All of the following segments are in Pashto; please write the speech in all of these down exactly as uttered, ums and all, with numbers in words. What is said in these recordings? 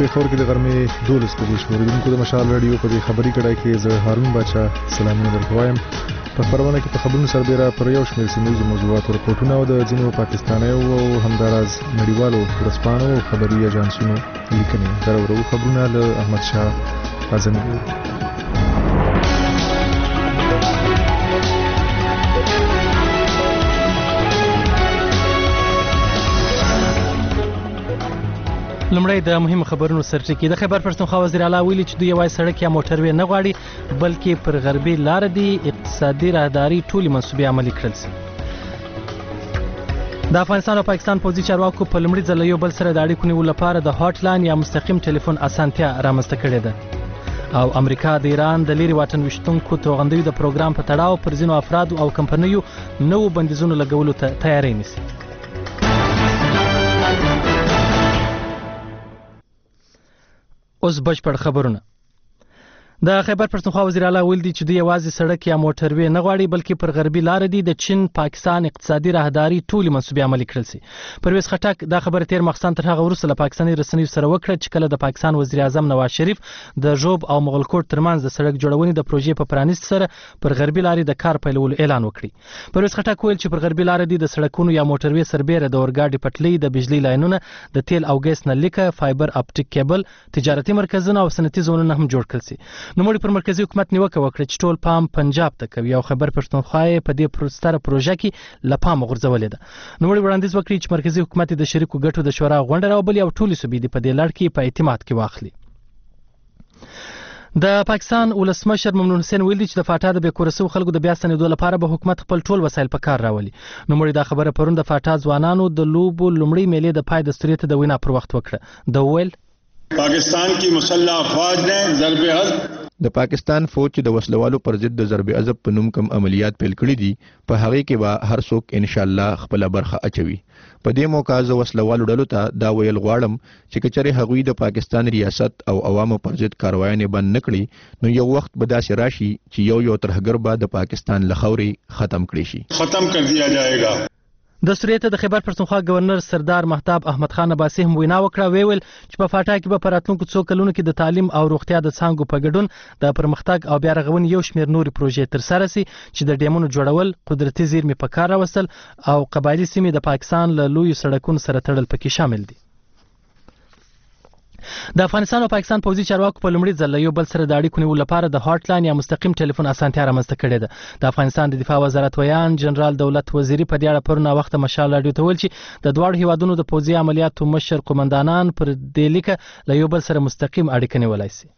پېښور کې د غرمې دولس بجې شموریدونکو د مشال رادیو په دې خبري کړای کې زه هارون باچا سلامونه درکوایم. په خبرونه کې په خبرونو سربېره پر یو شمېر سیمهیزو موضوعاتو رپورټونه او د ځینو پاکستانیو او همداراز نړیوالو ورځپاڼو او خبري اژانسونو لیکنې درورو. خبرونه له احمد شاه اعظمي. لمړی د مهمو خبرونو سرټکی. د خیبر پښتونخوا وزیر اعلی ویلي چې دوی یوازې سړک یا موټروي نه غواړي بلکې پر غربي لار دي اقتصادي راهداري ټولې منصوبې عملي کړل شي. د افغانستان او پاکستان پوځي چارواکو په لمړي ځل یو بل سره د اړیکو نیولو لپاره د هاټ لاین یا مستقیم ټلیفون اسانتیا رامنځته کړې ده. او امریکا د ایران د لري واټن ویشتونکو توغندیو د پروګرام په تړاو پر ځینو افرادو او کمپنیو نوو بندیزونو لګولو ته تیاری نیسي. اوس بشپړ خبرونه. د خیبر پښتونخوا وزیر اعلی ویل دي چې دوی یوازې سړک یا موټروي نه غواړي بلکې پر غربي لار دي د چین پاکستان اقتصادي راهداري ټولې منصوبې عملي کړل شي. پرویز خټک دا خبره تیر مخستان تر هغه وروسته له پاکستاني رسنیو سره وکړه چې کله د پاکستان وزیر اعظم نواز شریف د ژوب او مغلکوټ ترمنځ د سړک جوړونې د پروژې په پرانیست سره پر غربي لارې د کار پیلولو اعلان وکړي. پرویز خټک ویل چې پر غربي لار دي د سړکونو یا موټروي سربېره د اورګاډي پټلۍ د بجلی لاینونه د تیل او ګیس نه لیکه فایبر اپټیک کیبل تجارتي مرکزونه او صنعتي زونونه هم جوړ کړل شي. نوموړي پر مرکزي حکومت نیوکه وکړه چې ټول پام پنجاب ته کوي او خیبر پښتونخوا په دې پروستره پروژه کې له پامه غورځولې ده. نوموړي وړاندیز وکړي چې مرکزي حکومت د شریکو ګټو د شورا غونډه راوبلي او ټولې صوبې دې په دې لړ کې په اعتماد کې واخلي. د پاکستان ولسمشر ممنون حسین ویلي چې د فاټا د بې کوره شوو خلکو د بیا ستنېدو لپاره به حکومت خپل ټول وسایل په کار راولي. نوموړي دا خبره پرون د فاټا ځوانانو د لوبو لومړۍ میلې د پای دستوري ته د وینا پر وخت وکړه. د ویل پاکستان کی مسلح افواج نے ضرب حزب د پاکستان فوج چې د وسلوالو پر ضد د ضرب عضب په نوم کم عملیات پیل کړي دي په هغه کې به هر څوک ان شاء الله خپل برخه اچوي. په دې موقع زه وسلوالو ډلو ته دا ویل غواړم چې کچره هغوی د پاکستان ریاست او عوامو پر ضد کاروایانې بند نکړي نو یو وخت به داسې راشي چې یو یو ترهګر به د پاکستان له خاورې ختم کړي شي. ختم کر دیا جائے گا. د سوریې ته د خیبر پښتونخوا گورنر سردار مهتاب احمد خان عباسي هم وینا وکړه. ویل چې په فاټا کې به په راتلونکو څو کلونو کې د تعلیم او روغتیا د څانګو په ګډون د پرمختګ او بیا رغونې یو شمېر نورې پروژې ترسره شي چې د ډیمونو جوړول، قدرتي زیرمې په کار راوستل او قبایلي سیمې د پاکستان له لویو سړکونو سره تړل پکې شامل دي. د افغانستان او پاکستان پوځي چارواکو په لومړي ځل یو بل سره د اړیکو نیولو لپاره د هاټ لاین یا مستقیم ټلیفون اسانتیا رامنځته کړې ده. د افغانستان د دفاع وزارت ویان جنرال دولت وزیری په دې اړه پرون وخت مشال رادیو ته ویل چې د دواړو هیوادونو د پوځي عملیاتو مشر قومندانان پر دې لیکه له یو بل سره مستقیم اړیکه نیولای شي.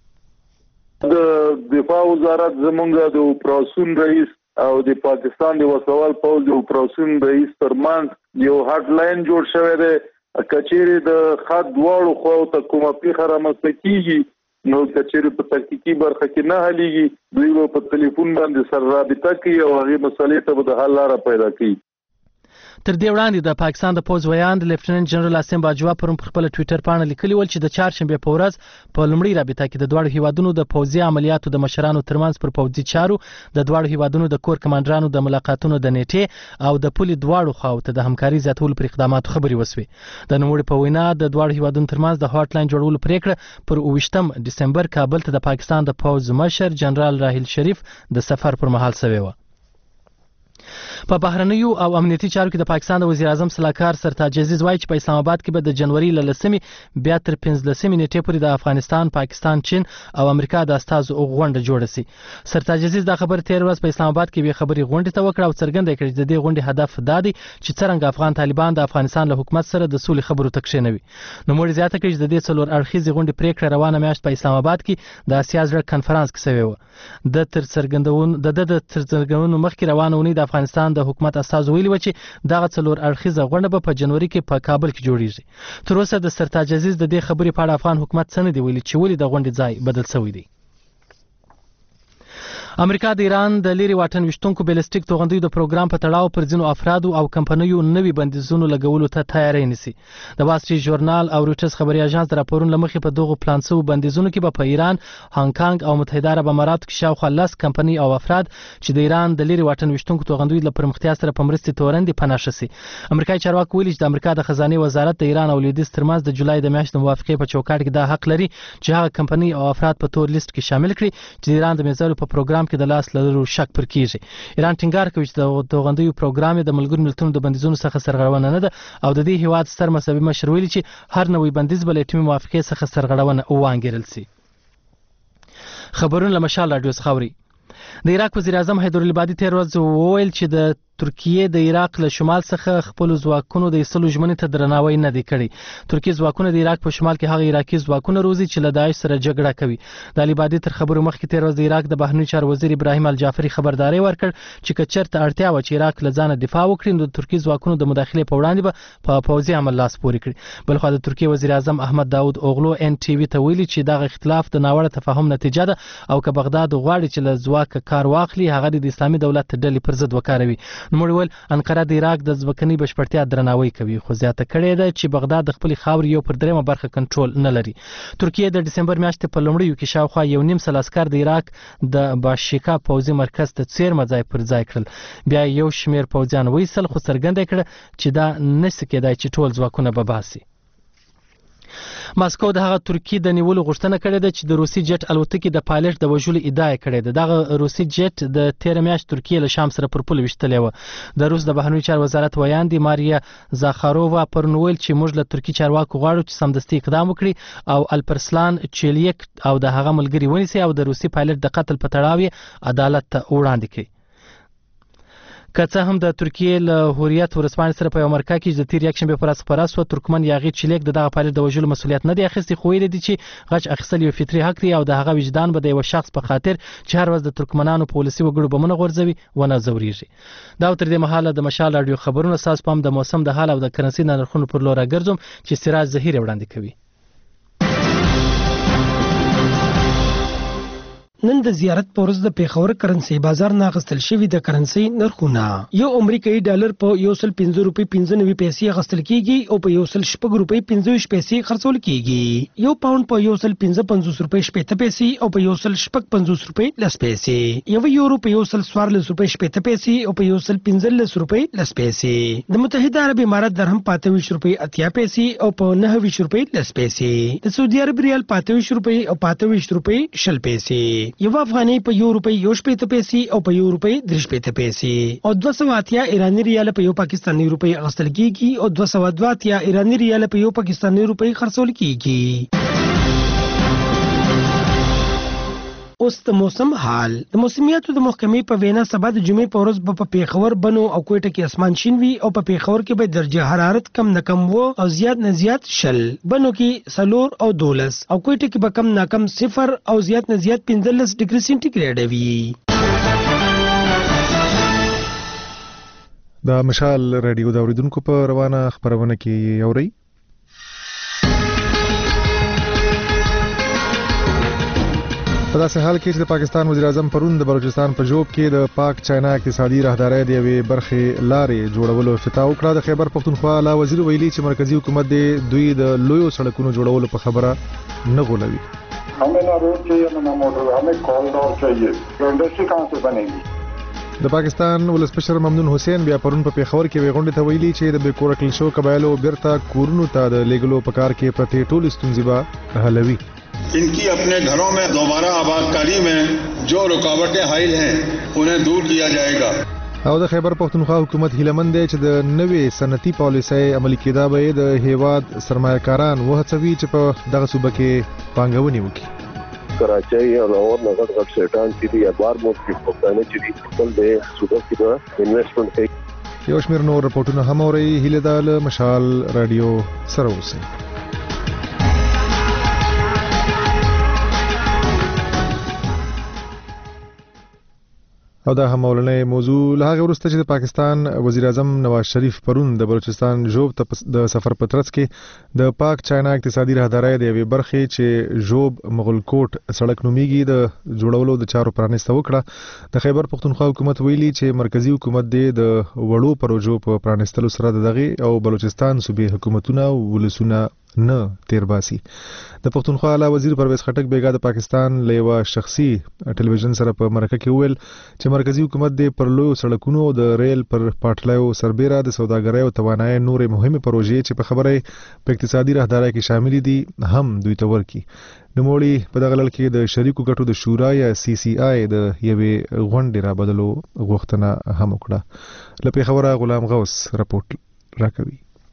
د دفاع وزارت زمونږ د اپراسیون رئیس او د پاکستان د وسوال پوځ د اپراسیون رئیس ترمنځ یو هاټ لاین جوړ شوی دی. کچېری د خط دواړو خو ته کومه پیښه رامنځته کیږي نو کچېری په تحقیقي برخه کې نه حلېږي دوی په ټلیفون باندې سره رابطه کوي او هغه مسلې ته به د حل لاره پیدا کوي. تر دې وړاندې د پاکستان د پوځ ویان لیفټیننټ جنرال اسیم باجوا پرون پر خپل ټوئیټر باندې لیکلي ول چې د چهارشنبه په ورځ په لومړي رابطه کې د دواړو هیوادونو د پوځي عملیاتو د مشرانو ترمنځ پر پوځي چارو د دواړو هیوادونو د کور کمانډرانو د ملاقاتونو د نیټې او د پولي دواړو خواو ته د همکاري زیاتولو پر اقداماتو خبري وسوي. د نوموړي په وینا د دواړو هیوادونو ترمنځ د هاټ لاین جوړولو پریکړه پر اوویشتم ډسمبر کابل ته د پاکستان د پوځ مشر جنرال راحیل شریف د سفر پر مهال شوی و. په بهرنیو او امنیتي چارو کې د پاکستان د وزیر اعظم صلاحکار سرتاج عزیز وایي چې په اسلام آباد کې به د جنوري له لسمې بیا تر پنځلسمې نیټې پورې د افغانستان، پاکستان، چین او امریکا د استازو غونډه جوړه شي. سرتاج عزیز دا خبر تیر ورځ په اسلام آباد کې به خبري غونډه ته وکړه او څرګنده کړه چې د دې غونډې هدف دا دی چې څنګه افغان طالبان د افغانستان له حکومت سره د سولې خبرو ته کښینوي. نو موږ زیاته کړي چې د دې څلور اړخیزې غونډې پریکړه روانه میاشت په اسلام آباد کې د اسیا زړه کنفرانس کې شوی و. د تر څرګندونو د د تر څرګندونو مخکې روانه ونی د افغانستان د حکومت استازو ویلي و چې دغه څلور اړخیزه غونډه به په جنوري کې په کابل کې جوړیږي. تر اوسه د سرتاج عزیز د دې خبرې په اړه افغان حکومت څه نه دی ویلي چې ولې د غونډې ځای بدل شوی دی. امریکا د ایران د لري واټن وشتونکو بیلستیک توغندیو د پروګرام په تړاو پر ځینو افرادو او کمپنیو نوي بندیزونو لګولو ته تیاری نیسي. د وال سټریټ ژورنال او رویټرز خبري اژانس د راپورونو لمخې په دغه پلان شوو بندیزونو کې به په ایران، هانګ کانګ او متحده عرب اماراتو کې شاوخوا لس کمپنۍ او افراد چې د ایران د لري واټن وشتونکو توغندیو د پرمختیا سره په مرستې تورندې پناه شي. امریکایي چارواکي ویلي چې د امریکا د خزانه وزارت د ایران او لویدیځ ترمنځ د جولای د میاشتې موافقې په چوکاټ کې دا حق لري چې هغه کمپنۍ او افراد په تور لیست کې شامل کړي چې د ایران د میزایلو په پروګرام کې د لاس لرلو شک پر کیږي. ایران ټینګار کوي چې د توغندیو پروګرام د ملګرو ملتونو د بندیزونو څخه سرغړونه نه ده او د دې هیواد ستر مذهبي مشر ویلي چې هر نوې بندیز به له اتمې موافقې څخه سرغړونه وانګیرل شي. خبرونه له مشال راډیو څخه اوري. د عراق وزیر اعظم حیدر العبادي تیر ورځ وویل چې د ترکیې د عراق له شمال څخه خپل ځواکونو د ایستلو ژمنې ته درناوی نه دی کړی. ترکیې ځواکونه د عراق په شمال کې هغه عراقي ځواکونه روزي چې له داعش سره جګړه کوي. د العبادي تر خبرو مخکې تیر ورځ د عراق د بهرنیو چارو وزیر ابراهیم الجعفري خبرداري ورکړ چې که چېرته اړتیا وه چې عراق له ځانه دفاع وکړي نو د ترکیې ځواکونو د مداخلې په وړاندې به په پوځي عمل لاس پورې کړي. بلخوا د ترکیې وزیر اعظم احمد داود اوغلو ان ټي وي ته ویلي چې دغه اختلاف د ناوړه تفاهم نتیجه ده او که بغداد غواړي چې له ځواکه کار واخلي هغه د اسلامي دولت ډلې پر ضد وکاروي. نوموړي وویل انقره د عراق د ځمکنۍ بشپړتیا درناوی کوي خو زیاته کړې ده چې بغداد د خپلې خاورې یو پر دریمه برخه کنټرول نه لري. ترکیې د ډسمبر میاشتې په لومړیو کې شاوخوا یو نیم سل عسکر د عراق د باشیکا پوځي مرکز ته څیرمه ځای پر ځای کړل. بیا یو شمېر پوځیان وایستل خو څرګنده کړه چې دا نشي کېدای چې ټول ځواکونه به باسي. ماسکو د هغه ترکیې د نیولو غوښتنه کړې ده چې د روسي جټ الوتکې د پایلټ د وژلو ادعا کړې ده. دغه روسي جټ د تیر میاشت ترکیې له شام سره پر پل وشتلې و. د روس د بهرنیو چارو وزارت ویاندې ماریا زاخارووا پرون ویل چې موږ له ترکیې چارواکو غواړو چې سمدستي اقدام وکړي او الپرسلان چیلیک او د هغه ملګري ونیسي او د روسي پایلټ د قتل په تړاو عدالت ته وړاندې کړي. که څه هم د ترکیې له هوریت ورسپانې سره په یو مرکه کې د تیر یکشنبې پر ورځ خپره شوه ترکمن یاغي چیلیک د دغه پایلټ د وژلو مسؤلیت نه دی اخیستی خو ویلي دي چې غچ اخیستل یو فطري حق دی او د هغه وجدان به د یو شخص په خاطر چې هر ورځ د ترکمنانو په ولسي وګړو بمونه غورځوي ونه ځورېږي. دا تر دې مهاله د مشال راډیو خبرونه ستاسو پام د موسم د حال او د کرنسي د نرخونو پر لور راګرځوم چې سراج ظهیر وړاندې کوي. نن د زیارت په ورځ د پیښور کرنسي بازار نه اخیستل شوي د کرنسي نرخونه یو امریکایي ډالر په یو سل پنځه روپۍ پنځه نوي پیسې اخیستل کیږي او په یو سل شپږ روپۍ پنځه ویشت پیسې خرڅول کیږي. یو پاوند په یو سل پنځه پنځوس روپۍ شپېته پیسې او په یو سل شپږ پنځوس روپۍ لس پیسې. یو یورو په یو سل څوارلس روپۍ شپېته پیسې او په یو سل پنځلس روپۍ لس پیسې. د متحده عرب امارات درهم په اته ویشت روپۍ اتیا پیسې او په نهه ویشت روپۍ لس پیسې. د سعودي عرب ریال په اته ویشت روپۍ او په اته ویشت روپۍ شل پیسې. یو افغانۍ په یو روپۍ یو شپېته پیسې او په یو روپۍ درې شپېته پیسې او دوه سوه اتیا ایراني ریال په یو پاکستاني روپۍ اخیستل کیږي او دوه سوه دوه اتیا ایراني ریال په یو پاکستاني روپۍ خرڅول کیږي. اوس د موسم حال. د موسمیاتو د محکمې په وینا سبا د جمعې په ورځ به په پیښور، بنو او کوټه کې اسمان شین وي او په پیښور کې به درجه حرارت کم نه کم وو او زیات نه زیات شل، بنو کې سلور او دولس او کوټه کې به کم نه کم صفر او زیات نه زیات پنځلس ډیګري سنټیګریډ وي. د مشال رادیو د اوریدونکو په روانه خبرونه کې اوري. په داسې حال کې چې د پاکستان وزیر اعظم پرون د بلوچستان په جوب کې د پاک چاینا اقتصادي راهدارۍ د یوې برخې لارې جوړولو افتتاح وکړه. د خیبر پښتونخوا اعلی وزیر ویلي چې مرکزی حکومت د دوی د لویو سړکونو جوړولو په خبره نه غولوي. हमें ना रोड चाहिए ना मोटर, हमें कॉरिडोर चाहिए. इंडस्ट्री कहाँ से बनेगी? د پاکستان ولسمشر ممنون حسین بیا پرون په پیښور کې غونډه ته ویلي چې د بیکور کل شو قبایلو بیرته کورونو ته د لیګلو په کار کې پرته ټول ستونزې به حلوي. इनकी अपने घरों में दोबारा आबादकारी में जो रुकावटें हाइल हैं उन्हें दूर किया जाएगा. او د خیبر پښتونخوا حکومت هیلمند دی چې د نوې صنعتي پالیسۍ عملي کېدا به د هیواد سرمایه‌کاران وهڅوي چې په دغه صوبه کې پانګونې وکړي. کراچۍ او لاهور نه غټ غټ سیټان چې دی بار مو کې پښتانه چې خپل د صوبه کې د انویسټمنټ کوي. یو شمېر نور رپورټونه هم اوري. هیله ده مشال رادیو سره اوسئ. او دا هم مولنې موضوع له هغه وروسته چې د پاکستان وزیر اعظم نواز شریف پرون د بلوچستان ژوب ته د سفر په ترڅ کې د پاک چاینا اقتصادي راهدارۍ د یوې برخې چې ژوب مغلکوټ سړک نومیږي د جوړولو د چارو پرانیسته وکړه. د خیبر پښتونخوا حکومت ویلي چې مرکزی حکومت د وړو پروژو په پرانیستلو سره د دغه او بلوچستان صوبې حکومتونه ولسونه نه تیر باسي. د پښتونخوا اعلی وزیر پرویز خټک بیګا د پاکستان له یو شخصي ټلویزیون سره په مرکه کې ویل چې مرکزی حکومت د پرلو سړکونو او د ریل پر پټلایو سربېره د سوداګرۍ او توانایي نورې مهمه پروژې چې په خبره په اقتصادي راهدارۍ کې شامل دي هم دوی ته ورکي. نوموړي په دغه لړ کې د شریکو ګټو د شورا یا سی سی آی د یوې غونډې را بدلو غوښتنه هم وکړه. له پیښوره غلام غوث رپورټ راکوي.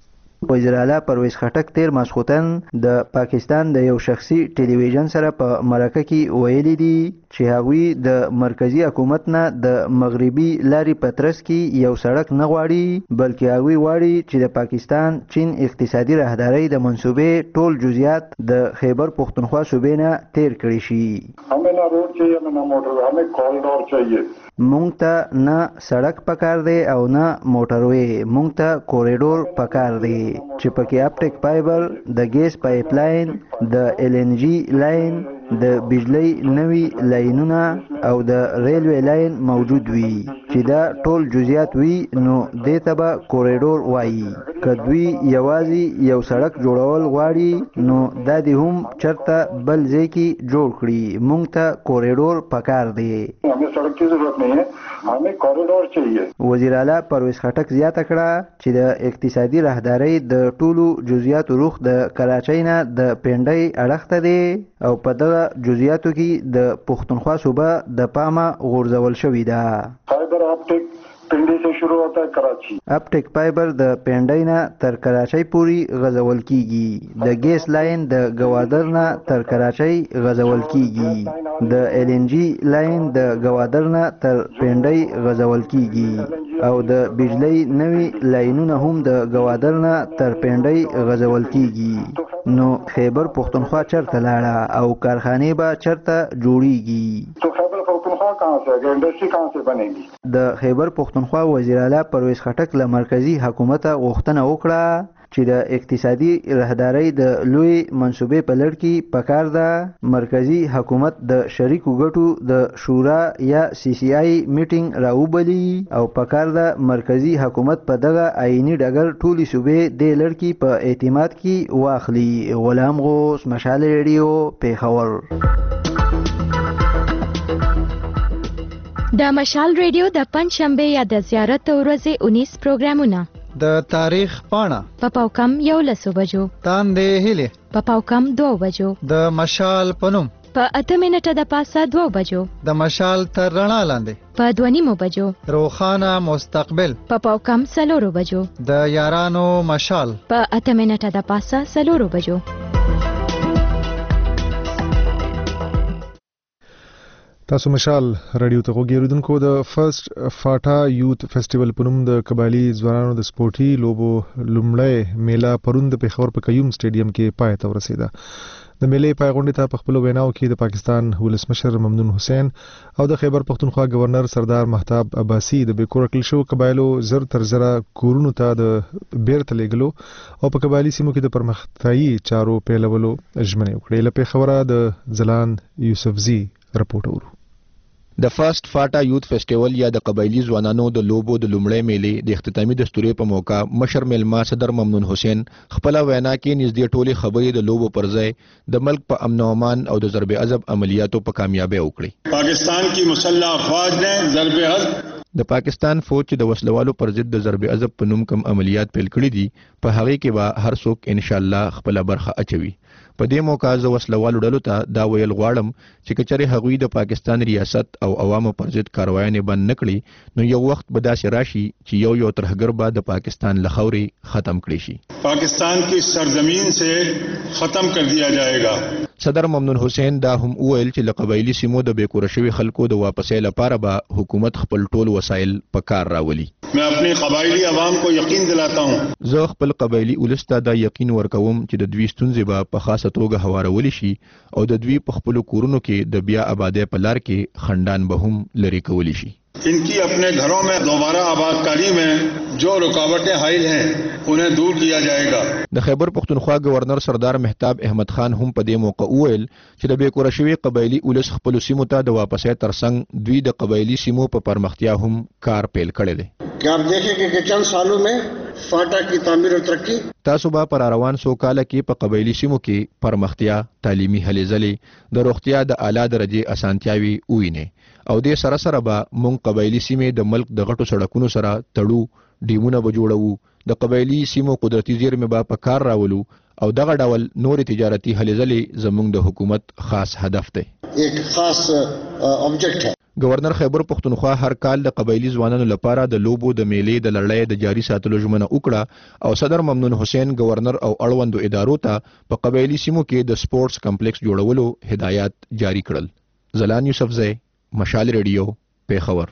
وزیر اعلی پرویز خټک تیر ماسخوتن د پاکستان د یو شخصي ټلویزیون سره په مرکه کې ویلي دي چې هغوی د مرکزی حکومت نه د مغربي لارې په ترڅ کې یو سړک نه غواړي بلکې هغوی غواړي چې د پاکستان چین اقتصادي راهدارۍ د منصوبې ټول جزئیات د خیبر پښتونخوا صوبې نه تیر کړي شي. हमें ना रोड चाहिए हमें ना मोटर हमें कॉरिडोर चाहिए. مونږ ته نه سړک پکار دی او نه موټروي مونږ ته کوریډور پکار دی چې پکې اپټیک فایبر د ګیس پایپ لاین د ال ان جی لاین د بجلی نوي لاینونه او د ریلوی لاین موجود وي چې دا ټول جزئیات وي نو دې ته به کوریډور وایي. که دوی یوازې یو سړک جوړول غواړي نو دا دې هم چرته بل ځای کې جوړ کړي. مونږ ته کوریډور پکار دی. हमें सड़क की जरूरत नहीं है हमें कॉरिडोर चाहिए. وزیر اعلی پرویز خټک زیاته کړه چې د اقتصادي راهدارۍ د ټولو جزئیاتو روخ د کراچۍ نه د پنډۍ اړخته دی او په دغه جزئیاتو کې د پښتونخوا صوبه د پامه غورځول شوې ده. फाइबर ऑप्टिक पिंडी से शुरू होता है कराची. اپټیک فایبر د پنډۍ نه تر کراچۍ پورې غځول کیږي. د ګیس لاین د گوادر نه تر کراچۍ غځول کیږي. د ال ان جی لاین د گوادر نه تر پنډۍ غځول کیږي او د بجلی نوي لاینونه هم د گوادر نه تر پنډۍ غځول کیږي. نو خیبر پښتونخوا چرته لاړه او کارخانې به چرته جوړیږي. तो खैबर पख्तूनख्वा कहाँ से आएगा इंडस्ट्री कहाँ से बनेगी. د خیبر پښتونخوا وزیر اعلی پرویز خټک له مرکزی حکومت غوښتنه وکړه چې د اقتصادي راهدارۍ د لوی منصوبې په لړ کې پکار ده مرکزی حکومت د شریکو ګټو د شورا یا سی سی آی میټینګ راوبلي او پکار ده مرکزی حکومت په دغه آئینی ډګر ټولې صوبې د لړ کې په اعتماد کې واخلي. غلام غوث مشال ریډیو پیښور. د مشال ریډیو د پنځ شنبه یا د زیارت ورځې انیس پروګرامونه د تاریخ پاڼه په پاوکم یو لسو بجو تاندې هیلې په پاوکم دو بجو د مشال پنوم په اته منټه د پاسه دو بجو د مشال تر رڼا لاندې په دوه نیمو بجو روخانه مستقبل په پاوکم سلورو بجو د یارانو مشال په اته منټه د پاسه سلورو بجو. تاسو مشال رادیو ته وګورئ. د فرست فاټا یوت فیسټیوال په نوم د قبایلی ځوانانو د سپورتي لوبو لومړی میله پرون د پیښور په قیوم سټیډیم کې پای ته ورسیده. د میلې پای غونډې ته په خپل ویناو کې د پاکستان ولسمشر ممنون حسین او د خیبر پښتونخوا گورنر سردار مهتاب عباسی د بیکور کل شو قبایلو زر تر زره کورونو ته د بیرته لګلو او په قبایلی سیمو کې د پرمختیايي چارو پیلولو ژمنې وکړې. لپاره خبره د زلان یوسفزی رپورټ ورو. د فرست فاټا یوت فیسټیوال یا د قبایلی ځوانانو د لوبو د لومړۍ میلې د اختتامي دستورې په موقع مشر میلمه صدر ممنون حسین خپل وینا کې نږدې ټولې خبرې د لوبو پر ځای د ملک په امن او امان او د ضرب عضب عملیاتو په کامیابی وکړي. پاکستان کی مسلح افواج نے ضرب عضب د پاکستان فوج چې د وسلوالو پر ضد د ضرب عضب په نوم کم عملیات پیل کړي دي په هغه کې به هر څوک ان شاء الله خپل برخه اچوي. په دې موقع زه وسلوالو ډلو ته دا ویل غواړم چې کچره هغوی د پاکستان ریاست او عوامو پر ضد کاروایانې بند نکړي نو یو وخت به داسې راشي چې یو یو ترهګر به د پاکستان له خاورې ختم کړي شي. پاکستان کی سرزمین سے ختم کر دیا جائے گا. صدر ممنون حسین دا هم وویل چې له قبایلی سیمو د بیکوره شوي خلکو د واپسۍ لپاره به حکومت خپل ټول وسایل په کار راولي. میں اپنی قبایلی عوام کو یقین دلاتا ہوں زه خپل قبایلی ولس ته دا یقین ورکوم چې د دوی ستونزې به په خاصه توګه هوارولی شي او د دوی په خپلو کورونو کې د بیا آبادۍ په لار کې خنډان به هم لرې کولی شي. इनकी अपने घरों में दोबारा आबादकारी में जो रुकावटें हाइल हैं उन्हें दूर किया जाएगा. د خیبر پختونخوا گورنر سردار مهتاب احمد خان هم په دې موقع وویل چې د بیکوره شوي قبایلی اولس خپل سیمو ته د واپسۍ ترڅنګ دوی د قبایلی سیمو په پرمختیا هم کار پیل کړی دی. कि आप देखेंगे कि चंद सालों में फाटा की तामीर और तरक्की تاسو به پر روان سو کال کې په قبایلی سیمو کې پرمختیا، تعلیمي هلې ځلې، د روغتیا د اعلی درجه اسانتیاوي ویني او د سره سره به مونږ قبایلی سیمې د ملک د غټو سړکونو سره تړو، ډیمونه به جوړو، د قبایلی سیمو قدرتي زیرمې به په کار راولو او دغه ډول نور تجارتي هلې ځلې زمونږ د حکومت خاص هدف دی. एक खास ऑब्जेक्ट है. گورنر خیبر پختونخوا هر کال د قبایلی ځوانانو لپاره د لوبو د میلې د لړۍ د جاري ساتلو ژمنه وکړه او صدر ممنون حسین گورنر او اړوندو ادارو ته په قبایلی سیمو کې د سپورتس کمپلیکس جوړولو هدایات جاری کړل. زلان یوسفزی، مشال ریډیو، پیښور.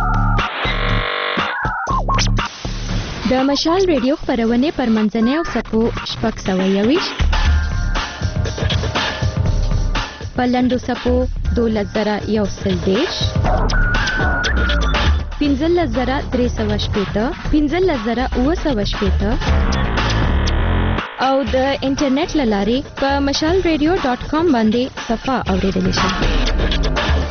د مشال ریډیو خپرونه پر منځنۍ او سپو شپږ سوه یویشت په لنډو سپو دولس زره یو سل دېرش پنځلس زره درې سوه شپېته پنځلس زره اووه سوه شپېته او د انټرنیټ له لارې په مشال ریډیو ډاټ کام باندې صفحه اورېدلی شئ.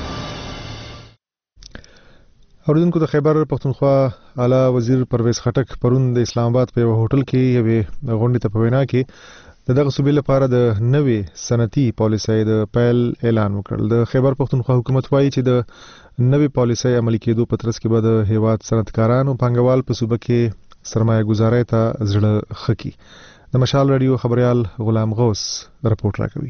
اوریدونکو د خیبر پختونخوا اعلی وزیر پرویز خټک پرون د اسلام آباد په یو هوټل کې یوې غونډې ته په وینا کې د دغه صوبې لپاره د نوې صنعتي پالیسۍ د پیل اعلان وکړ. د خیبر پختونخوا حکومت وایي چې د نوې پالیسۍ عملي کېدو په ترڅ کې به د هیواد صنعتکاران او پانګوال په صوبه کې سرمایه ګزارۍ ته زړه ښه کړي. د مشال رادیو خبريال غلام غوث رپورټ راکوي.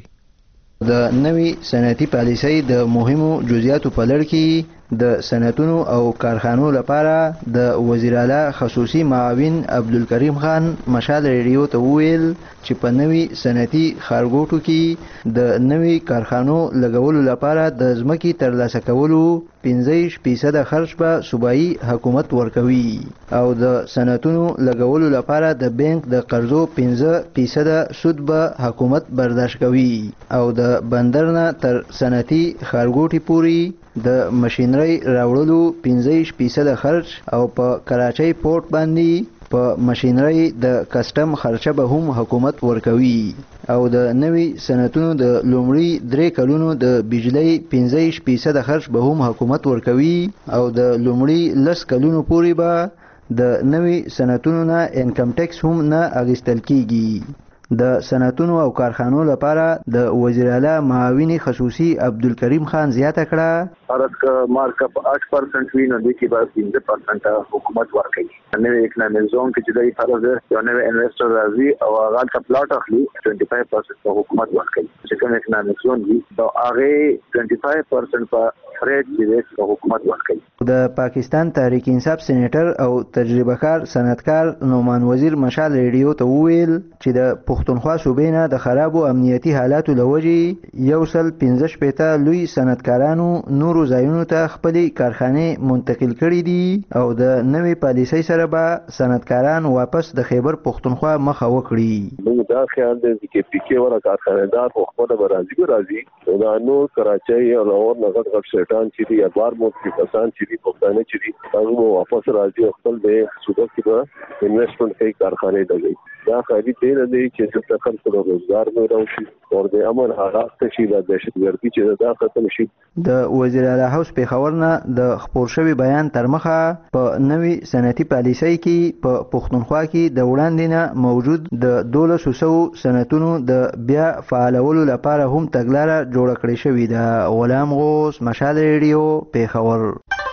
د نوې صنعتي پالیسۍ د مهمو جزئیاتو په لړ کې د صنعتونو او کارخانو لپاره د وزیر اعلی خصوصي معاون عبدالکریم خان مشال ریډیو ته وویل چې په نوې صنعتي ښارګوټو کې د نوې کارخانو لګولو لپاره د ځمکې ترلاسه کولو پنځه فیصده خرج به صوبایي حکومت ورکوي او د صنعتونو لګولو لپاره د بانک د قرضو پنځه فیصده سود به حکومت برداشت کوي او د بندر نه تر صنعتي ښارګوټي پورې د ماشینري راوړلو پنځه فیصده خرج او په کراچۍ پورت باندې په ماشینري د کسټم خرچه به هم حکومت ورکوي او د نوې صنعتونو د لومړي درې کلونو د بجلی پنځه فیصده خرج به هم حکومت ورکوي او د لومړي لس کلونو پورې به د نوې صنعتونو نه انکم ټیکس هم نه اخیستل کیږي. د صنعتونو او کارخانو لپاره د وزیر اعلی معاون خصوصي عبدالکریم خان زیاته کړه भारत का मार्कअप आठ परसेंट हुई नदी के बाद तीन परसेंट हुकूमत वाकई नवे इकनॉमिक जोन की जुदाई फर्ज है जो नवे इन्वेस्टर राजी और आगाज का प्लॉट अखली ट्वेंटी फाइव परसेंट का हुकूमत वाकई जिसमें इकनॉमिक जोन भी तो आगे ट्वेंटी फाइव परसेंट पर फ्रेड की रेट का हुकूमत वाकई. د پاکستان تحریک انصاف سېنیټر او تجربه کار صنعتکار نومان وزیر مشال ریډیو ته وویل چې د پښتونخوا صوبې نه د خرابو امنیتي حالاتو له وجې یو سل پنځه شپېته لوی صنعتکارانو نورو ځایونو ته خپلې کارخانې منتقل کړي دي او د نوې پالیسۍ سره به صنعتکاران واپس د خیبر پښتونخوا مخه وکړي. موږ دا خیال دی چې پی کې ورا کارخانه‌دار خو خپل برازي برازي دا نو کراچۍ او لاهور نه غټ غټ شیطان چې دی بار مو کې کسان چې پښتانه چې دي هغه واپس راځي خپل د صوبه کې به انویسټمنټ کوي کارخانه دی. دا خالي تیر دی چې څه خلکو د روزګار مې راوشي او د امن حالات چې د دهشتګردي چې دا ختم شي. د وزیر اعلی هاوس پیښور نه د خبر شوی بیان تر مخه په نوې صنعتي پالیسۍ کې په پښتونخوا کې د وړاندې نه موجود د دولس سو صنعتونو د بیا فعالولو لپاره هم تګلاره جوړه کړې شوې ده. غلام غوث، مشال ریډیو، پیښور.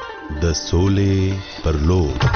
د سولې پر لور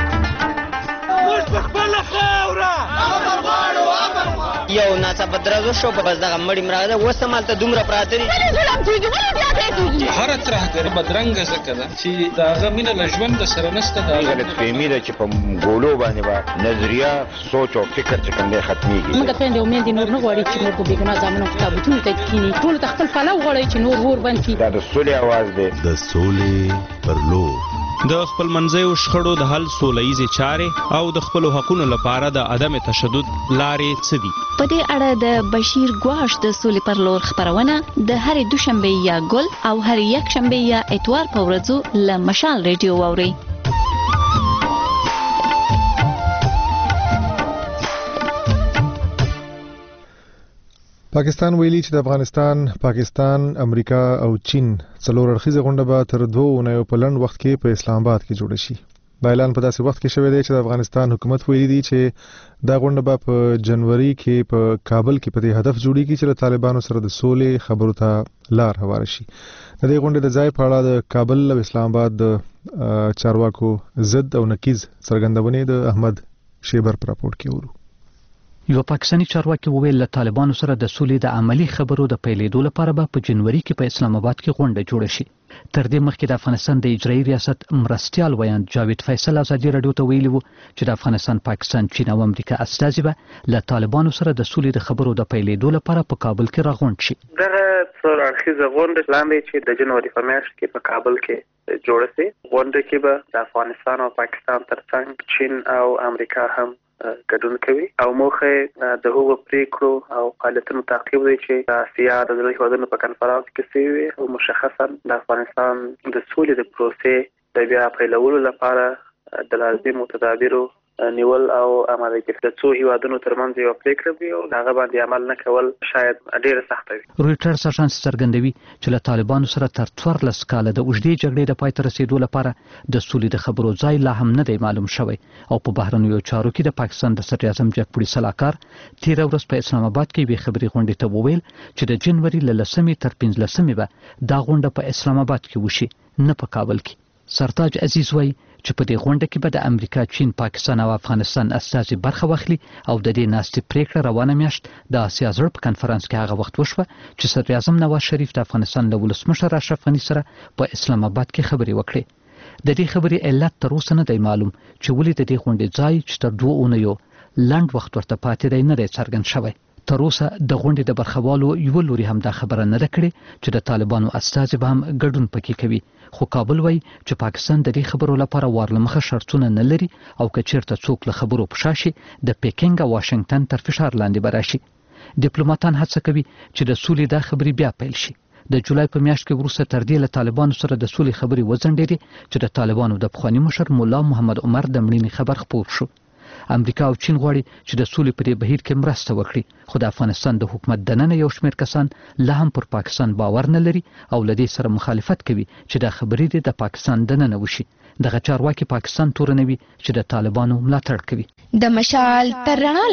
یو ناڅاپه درزو شو په بس دغه مړی مراده وسه مالته دومره پراته دي هر ترهګر بدرنګه ځکه ده چې د هغه مینه له ژوند سره نشته. د غلطفهمي ده چې په ګولو باندې به نظریه سوچ او فکر چې کوم دی ختمیږي. موږ خویندې او میندې نور نه غواړي چې نور په بېګناه زامنو کتابتونو ته کښېني. ټولو ته خپل پلو غواړي چې نور ور بند کړي. دا د سولې اواز دی. د سولې پر لور د خپل منځیو شخړو د حل سوله ییزې چارې او د خپلو حقونو لپاره د عدم تشدد لارې څه دي؟ په دې اړه د بشیر ګواش د سولې پر لور خبرونه د هرې دوشنبې یا ګل او هرې یکشنبې یا اتوار په ورځو له مشال ریډیو واورئ. پاکستان ویلي چې د افغانستان، پاکستان، امریکا او چین څلور اړخیزه غونډه به تر دوه اونیو په لنډ وخت کې په اسلام آباد کې جوړه شي. دا اعلان په داسې وخت کې شوی دی چې د افغانستان حکومت ویلي دی چې دا غونډه به په جنوري کې په کابل کې په دې هدف جوړیږي چې له طالبانو سره د سولې خبرو ته لار هواره شي. د دې غونډې د ځای په اړه د کابل او اسلام آباد د چارواکو ضد او نقیض څرګندونې د احمد شیبر پر راپورټ کې ورو. یو پاکستاني چارواکي وویل له طالبانو سره د سولې د عملی خبرو د پیلېدو لپاره به په جنوري کې په اسلام آباد کې غونډه جوړه شي. تر دې مخکې د افغانستان د اجرایي ریاست مرستیال ویاند جاوید فیصل ازادي راډیو ته ویلي وو چې د افغانستان، پاکستان، چین او امریکا استازي به له طالبانو سره د سولې د خبرو د پیلېدو لپاره په کابل کې راغونډ شي. دغه څلور اړخیزه غونډه لاندې چې د جنوري په میاشت کې په کابل کې جوړه شي، غونډه کې به د افغانستان او پاکستان ترڅنګ چین او امریکا هم ګډون کوي او موخه د هغو پریکړو او فعالیتونو تعقیب دی چې د آسیا د ځینو هیوادونو په کنفرانس کې شوي او مشخصا د افغانستان د سولې د پروسې د بیا پیلولو لپاره د لازمو تدابیرو نیول او عملي کول د څو هیوادونو ترمنځ یو پریکړه وي او هغه باندې عمل نه کول شاید ډېر سخت وي. رویټرز اژانس څرګندوي چې له طالبانو سره تر څوارلس کاله د اوږدې جګړې د پای ته رسیدو لپاره د سولې د خبرو ځای لا هم نه دی معلوم شوی او په بهرنیو چارو کې د پاکستان د صدر اعظم جګپوړي سلاکار تېره ورځ په اسلام آباد کې یوې خبري غونډې ته وویل چې د جنوري له لسمې تر پنځلسمې به دا غونډه په اسلام آباد کې وشي، نه په کابل کې. سرتاج عزیز وایي چې په دې غونډه کې به د امریکا، چین، پاکستان او افغانستان استازي برخه واخلي او د دې ناستې پریکړه روانه میاشت د آسیا زړه په کنفرانس کې هغه وخت وشوه چې صدر اعظم نواز شریف د افغانستان له ولسمشر اشرف غني سره په اسلام آباد کې خبرې وکړې. د دې خبرې علت تر اوسه نه دی معلوم چې ولې د دې غونډې ځای چې تر دوه اونیو لنډ وخت ورته پاتې دی نه دی څرګند شوی. تر اوسه د غونډې د برخوالو یو لوري هم دا خبره نه ده کړې چې د طالبانو استازي به هم ګډون پکې کوي، خو کابل وایي چې پاکستان د دې خبرو لپاره وارلمخه شرطونه نه لري او که چیرته څوک له خبرو په شا شي د پیکینګ او واشنگټن تر فشار لاندې به راشي. ډیپلوماتان هڅه کوي چې د سولې دا خبرې بیا پیل شي. د جولای په میاشت کې وروسته تر دې له طالبانو سره د سولې خبرې وځنډېدې چې د طالبانو د پخواني مشر مولا محمد عمر د مړینې خبر خپور شو. امریکا او چین غواړي چې د سولې په دې بهیر کې مرسته وکړي، خو د افغانستان د حکومت دننه یو شمېر کسان لا هم پر پاکستان باور نه لري او له دې سره مخالفت کوي چې دا خبرې د پاکستان دننه وشي. دغه چارواکي پاکستان تورنوي چې د طالبانو ملاتړ کوي. د مشال تر رڼا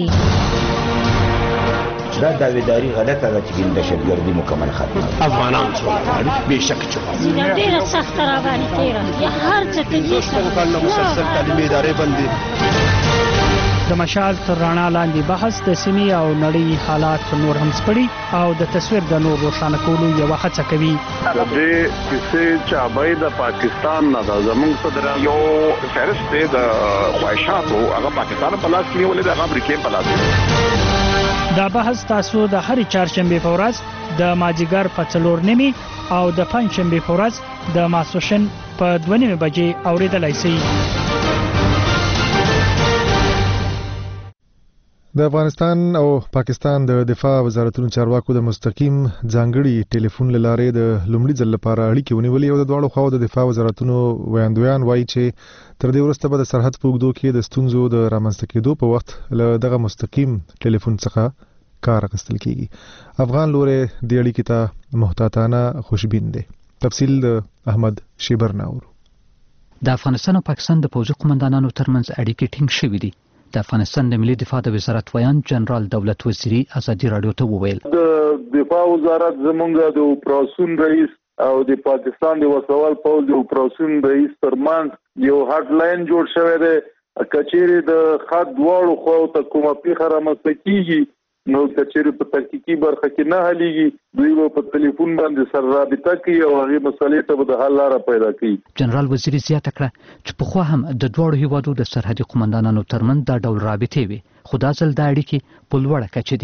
لاندې دا داویداری غلطه ده چې دهشتګردي مکمل ختمه افغانان سوله غواړي بېشکه چې غواړي ډېره سخته راباندې تېره هر څه کوي شپږ کاله مسلسل تعلیمي ادارې بندي. د مشال تر رڼا لاندې بحث د سیمې او نړۍ حالات نور هم سپړي او د تصویر د نور روښانه کولو یوه هڅه کوي. د دې کیسې چابۍ د پاکستان نه ده، زموږ صدر یو فهرست دی د خواهشاتو، هغه پاکستان په لاس کې نیولې ده، هغه امریکې په لاس کې. دا بحث تاسو د هرې چهارشنبې په ورځ د مازدیګر په څلور نیمې او د پنجشنبې په ورځ د ماسپښین په دوه نیمې بجې اورېدلی شئ. د افغانستان او پاکستان د دفاع وزارتونو چارواکو د مستقیم ځانګړي ټلیفون له لارې د لومړي ځل لپاره اړیکې ونیولې او د دواړو خواو د دفاع وزارتونو ویاندویان وایي چې تر دې وروسته به د سرحد په اوږدو کې د ستونزو د رامنځته کېدو په وخت له دغه مستقیم ټلیفون څخه کار اخیستل کېږي. افغان لوري د اړیکې ته محتاطانه خوشبین دی. تفصیل د احمد شیبر ناور. د افغانستان او پاکستان د پوځي قومندانانو ترمنځ اړیکې ټینګ شوې دي. د افغانستان د ملي دفاع د وزارت ویان جنرال دولت وزیری ازادي راډیو ته وویل د دفاع وزارت زمونږ د اپراسیون رئیس او د پاکستان د وسوال پوځ د اپراسیون رئیس ترمنځ یو هاټ لاین جوړ شوی دی. کچېری د خط دواړو خواو ته کومه پیښه رامنځته کیږي نو کچېری په تحقیقي برخه کې نه حلیږي، دوی په ټلیفون باندې سره رابطه کوي او هغه مسلې ته د حل لاره پیدا کوي. جنرال وزیری زیاته کړه چې په خو هم د دوړو هیوادو د سرحدي قومندانانو ترمنځ دا ډول رابطې وي، خو دا ځل د اړیکې په لوړه کچه دي.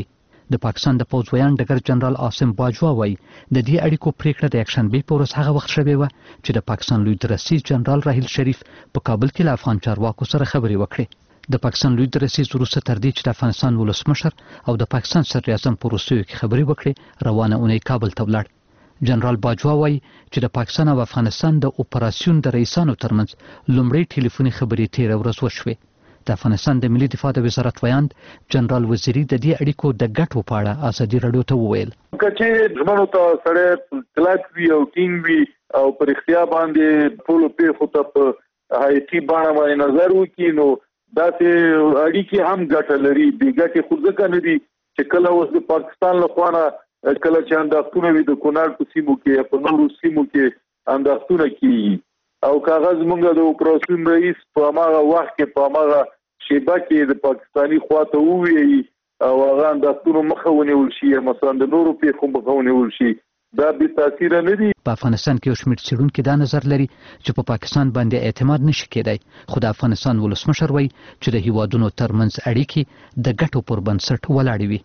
د پاکستان د پوځ ویان ډګر جنرال عاصم باجوا وایي د دې اړیکو پریکړه د یکشنبې په ورځ هغه وخت شوې وه چې د پاکستان لوی درسیز جنرال راحیل شریف په کابل کې له افغان چارواکو سره خبرې وکړې. د پاکستان لوی درسیز وروسته تر دې چې د افغانستان ولسمشر او د پاکستان صدر اعظم په وروستیو کې خبرې وکړې روانه اونۍ کابل ته ولاړ. جنرال باجوا وایي چې د پاکستان او افغانستان د اپراسیون د رئیسانو ترمنځ لومړی ټلیفوني خبرې تیره ورځ وشوې. د افغانستان د ملي دفاع د وزارت ویاند جنرال وزیری د دې اړیکو د ګټو په اړه ازادي راډیو ته وویل چې ژمنو ته سره کلک وي او ټینګ وي او پر اختیار باندې ټول پیښو ته په هایتي باندې باندې نظر وکړي نو دا چې اړیکې هم ګټه لري بې ګټې خو ځکه نه دي چې کله اوس د پاکستان له خوا نه کله چې انداختونه وي د کونړ په سیمو کې په نورو سیمو کې انداختونه کېږي او کاغذ مونږ د اپراسیون رئیس په هغه وخت کې په هغه شیبه کې د پاکستاني خوا ته وویل او هغه انداختونه مخه ونیول شي مثلا د نورو پیښو مخه ونیول شي دا به تاثیر نه دي. په افغانستان کې یو شمېر څېړونکي دا نظر لري چې په پاکستان باندې اعتماد نشي کېدای خو د افغانستان ولسمشر وایي چې د هیوادونو ترمنځ اړیکې د ګټو پر بنسټ ولاړې وي.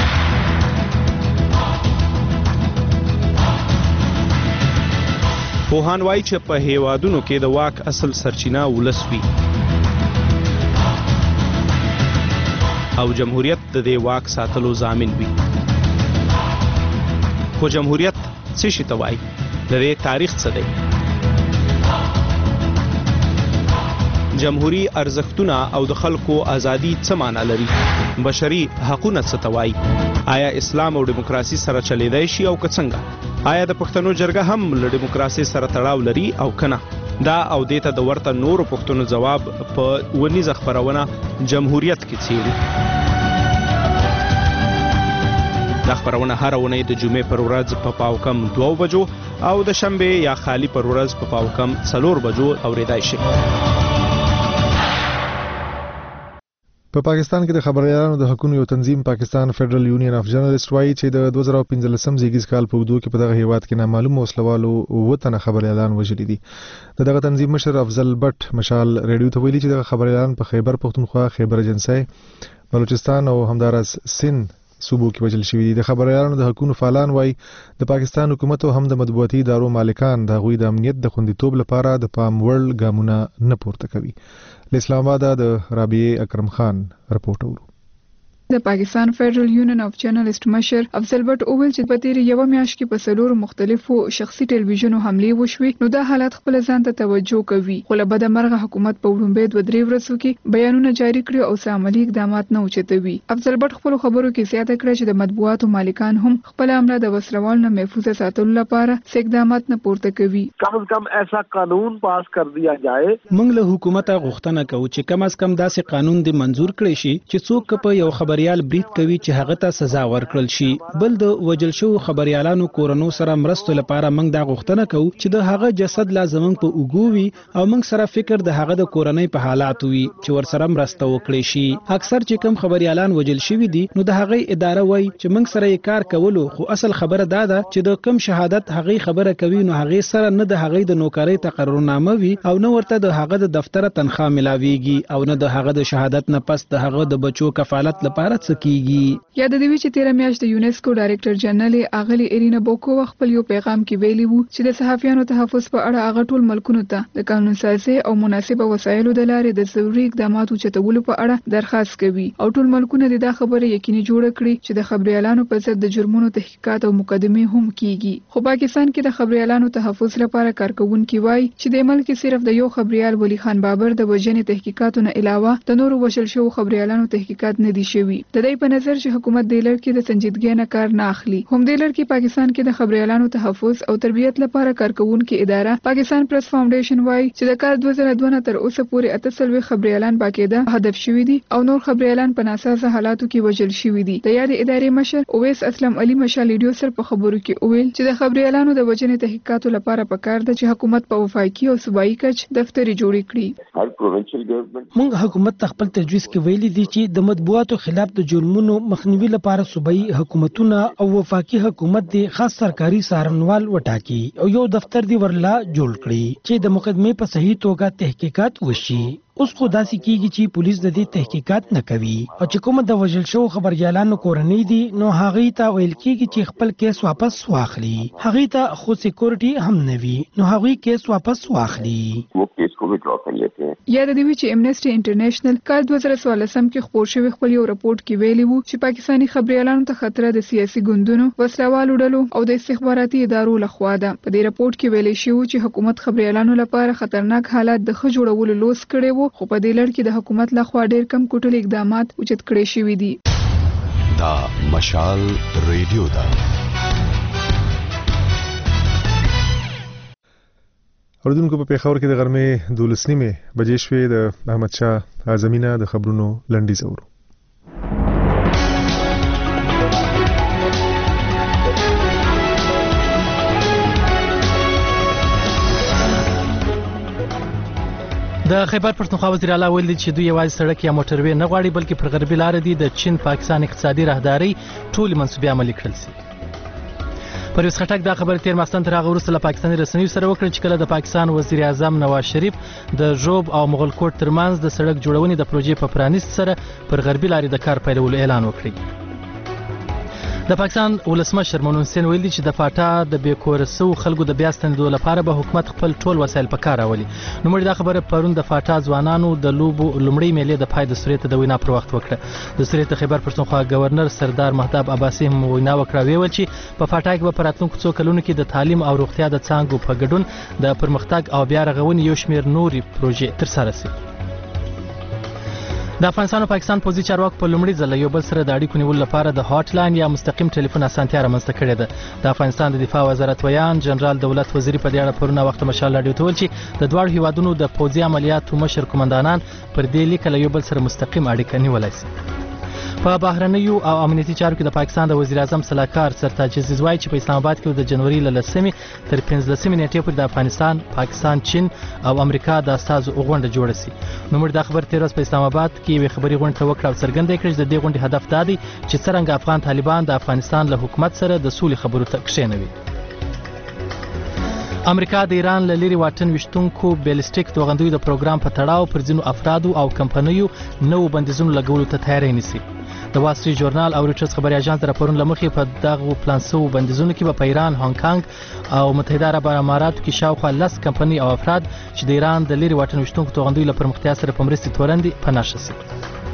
پوهان وایي چې په هیوادونو کې د واک اصل سرچینه ولس وي او جمهوریت د دې واک ساتلو ضامن وي. خو جمهوریت څه شي ته وایي؟ د دې تاریخ څه دی؟ جمهوری ارزښتونه او د خلکو ازادي څه معنا لري؟ بشري حقونه څه ته وایي؟ آیا اسلام او دیموکراسي سره چلیدای شي او که څنګه؟ آیا د پښتنو جرګه هم له دیموکراسي سره تړاو لري او که نه؟ دا او دې ته د ورته نورو پښتنو ځواب په ونیزه خپرونه جمهوریت کې څېړو. دا خبرونه هر اونۍ د جمعې پر ورځ په پاو کم دوه بجو او د شنبه یا خالی پر ورځ په پاو کم څلور بجو اوریدای شي. په پاکستان کې د خبريالانو د حقوقو یو تنظیم پاکستان فدرل یونین اف جرنالست وایي چې د دوه زره پنځلسم زیږیز کال په وګړو کې په دغه هیواد کې نامعلوم وسلوالو وطن خبريالان وژلي دي. دغه تنظیم مشر افضل بټ مشال ریډیو ته ویلي چې دغه خبريالان په خیبر پختونخوا، خیبر اجنسی، بلوچستان او همدارس سند صوبو کې وژل شوي دي. د خبريالانو د حقوقو فعالان وایي د پاکستان حکومت او هم د مطبوعاتي ادارو مالکان د غوي د امنیت د خوندیتوب لپاره د پام وړ ګامونه نه پورته کوي. له اسلام آباد د رابعه اکرم خان رپورټ اورو. د پاکستان فدرل یونین اف جرنالست مشر افضل بټ اوول چې په تیر یو میاشت کې په څلورو مختلفو شخصي ټلویزیونو حملې وشوې نو دا حالت خپل ځان ته توجه کوي خو له بده مرغه حکومت په وړاندې دوه درې ورځو کې بیانونه جاری کړي او څه عملی اقدامات نه اوچتوي. افضل بټ خپل خبرو کې زیاته کړه چې د مطبوعاتو مالکان هم خپل امر د وسلوال نه محفوظ ساتلو لپاره څه اقدامات نه پورته کوي. کم از کم ایسا قانون پاس کر دیا جائے. موږ له حکومت غوښتنه کوو چې کم از کم داسې قانون د منزور کړي شي چې څوک په یو خبريال برید کوي چې هغه ته سزا ورکړل شي. بل د وجل شو خبريالانو کورونو سره مرستو لپاره موږ دا غوښتنه کوو چې د هغه جسد لازم په اوګوي او موږ سره فکر د هغه د کورنۍ په حالات وي چې ور سره مرسته وکړي شي. اکثر چې کم خبريالان وجل شوي دي نو د هغه اداره وای چې موږ سره یې کار کولو خو اصل خبره دا ده چې د کم شهادت هغه خبره کوي نو هغه سره نه د هغه د نوکری تقررنامه وي او نه ورته د هغه د دفتر تنخواه ملاويږي او نه د هغه د شهادت نه پس د هغه د بچو کفالت لپاره څه کیږي. یا د دې چې تیر میاشت د یونیسکو ډایریکټر جنرال اغلی ارینا بوکو خپل یو پیغام کې ویلي وو چې د صحافیانو تحفظ په اړه هغه ټول ملکونو ته د قانون سازي او مناسبه وسایلو د لارې د ضروري اقداماتو چتولو په اړه درخواست کوي او ټول ملکونه د دا خبره یقیني جوړ کړي چې د خبريالانو په ضد د جرمونو تحقیقات او مقدمه هم کیږي. خو پاکستان کې د خبريالانو تحفظ لپاره کارکونکي وایي چې د ملک صرف د یو خبريال ولی خان بابر د وجنې تحقیقاتو نه علاوه د نورو وشل شو خبريالانو تحقیقات نه دي شوي. د دې په نظر چې حکومت د لړ کې د سنجیدګۍ نه کار نه اخلي. هم د لړ کې پاکستان کې د خبريالانو تحفظ او تربیت لپاره کارکونکي اداره پاکستان پریس فاونډیشن وایي چې د کال دوه زره دوه تر اوسه پورې اته خبريالان باقاعده هدف شوي دي او نور خبريالان په ناسازه حالاتو کې وژل شوي دي. د یاد ادارې مشر اویس اسلم علي مشال ریډیو سر په خبرو کې ویل چې د خبريالانو د وجنې تحقیقاتو لپاره پکار ده چې حکومت په وفاقي او صوبایي کچ دفتر جوړ کړي. هر پروینشل ګورنمنت موږ حکومت خپل تجویز کې ویلي دي چې د مطبوعاتو خلاف د جرمونو مخنیوي لپاره صوبایي حکومتونه او وفاقي حکومت د خاص سرکاري څارنوال وټاکي او یو دفتر دی ورلا جوړ کړي چې د مقدمې په صحیح توګه تحقیقات وشي. اوس خو داسې کیږي چې پولیس د دې تحقیقات نه کوي او چې کوم د وژل شو خبريالانو کورنۍ دي نو هغه ته ویل کیږي چې خپل کیس واپس واخلي هغه ته خو سکیورټي هم نه وي نو هغه کیس واپس واخلي वो केस को भी ड्रॉ कर लेते हैं یا د دې چې امنیسټي انټرنیشنل کال دوه زره څوارلسم کې خپور شوی خپل یو راپورټ کې ویلي وو چې پاکستاني خبريالانو ته خطر د سیاسي ګوندونو وسلوالو ډلو او د استخباراتي ادارو لخوا ده په دې راپورټ کې ویلي شو چې حکومت خبريالانو لپاره خطرناک حالات د ښه جوړولو لوس کړي وو خو په دې لړ کې د حکومت لخوا ډېر کم کوټل اقدامات اوچت کړي شوي دي دا مشال ریډیو دا اوردونکو په پیښور کې د غرمې دولس نیمې بجې شوې د احمد شاه اعظمینه د خبرونو لنډیز اورو د خیبر پښتونخوا وزیر اعلی ویلي چې دوی یوازې سړک یا موټروي نه غواړي بلکې پر غربي لار دي د چین پاکستان اقتصادي راهداري ټول منسوبې عملي کړل شي پرویز خټک دا خبره تیر ماستان تر هغه وروسته له پاکستاني رسنیو سره وکړه چې کله د پاکستان وزیر اعظم نواز شریف د ژوب او مغل کوټ ترمنځ د سړک جوړونې د پروژې په پرانیست سره پر غربي لارې د کار پیلولو اعلان وکړي د پاکستان ولسمشر ممنون حسین ویلي چې د فاټا د بیکورسو خلکو د بیا ستنېدو لپاره به حکومت خپل ټول وسایل په کار راولي نو موږ دا خبره پرون د فاټا ځوانانو د لوبو لومړی میلې د پای د سوري ته د وینا پر وخت وکړه د سوري ته خیبر پښتونخوا گورنر سردار مهتاب عباسي هم وینا وکړه ویل چې په فاټا کې به په راتلونکو څو کلونو کې د تعلیم او روغتیا د څانګو په ګډون د پرمختګ او بیا رغونې یو شمېر نوري پروژې ترسره شي د افغانستان او پاکستان پوځي چارواکو په لومړي ځل یو بل سره د اړیکو نیولو لپاره د هاټ لاین یا مستقیم ټلیفون اسانتیا رامنځته کړې ده د افغانستان د دفاع وزارت ویان جنرال دولت وزیری په دې اړه پرونه وخت مشال راډیو ته ویل چې د دواړو هیوادونو د پوځي عملیاتو مشر قومندانان پر دې لیک له یو بل سره مستقیم اړیکه نیولای شي په بهرنیو او امنیتي چارو کې د پاکستان د وزیر اعظم صلاحکار سرتاج عزیز وایي چې په اسلام آباد کې د جنوري له لسمې تر پنځلسمې نیټې پورې د افغانستان، پاکستان، چین او امریکا د استازو غونډه جوړه شي. نو موږ دا خبر تیر ورځ په اسلام آباد کې یوې خبري غونډه وکړه او څرګنده کړه چې د دې غونډې هدف دا دی چې څنګه افغان طالبان د افغانستان له حکومت سره د سولې خبرو ته کښېنوي. امریکا د ایران له لري واټن وشتونکو بیلستیک توغندوی د پروګرام په تړاو پر ځینو افرادو او کمپنیو نو بندیزونو لګولو ته تیاری نیسي. د وال سټریټ ژورنال او رویټرز خبري اژانس د راپورونو له مخې په دغه پلان شوو بندیزونو کې به په ایران، هانګ کانګ او متحده عرب اماراتو کې شاوخوا لس کمپنۍ او افراد چې د ایران د لري واټن وشتونکو توغندوی له پرمختیا سره په مرستې تورندې په نښه شي.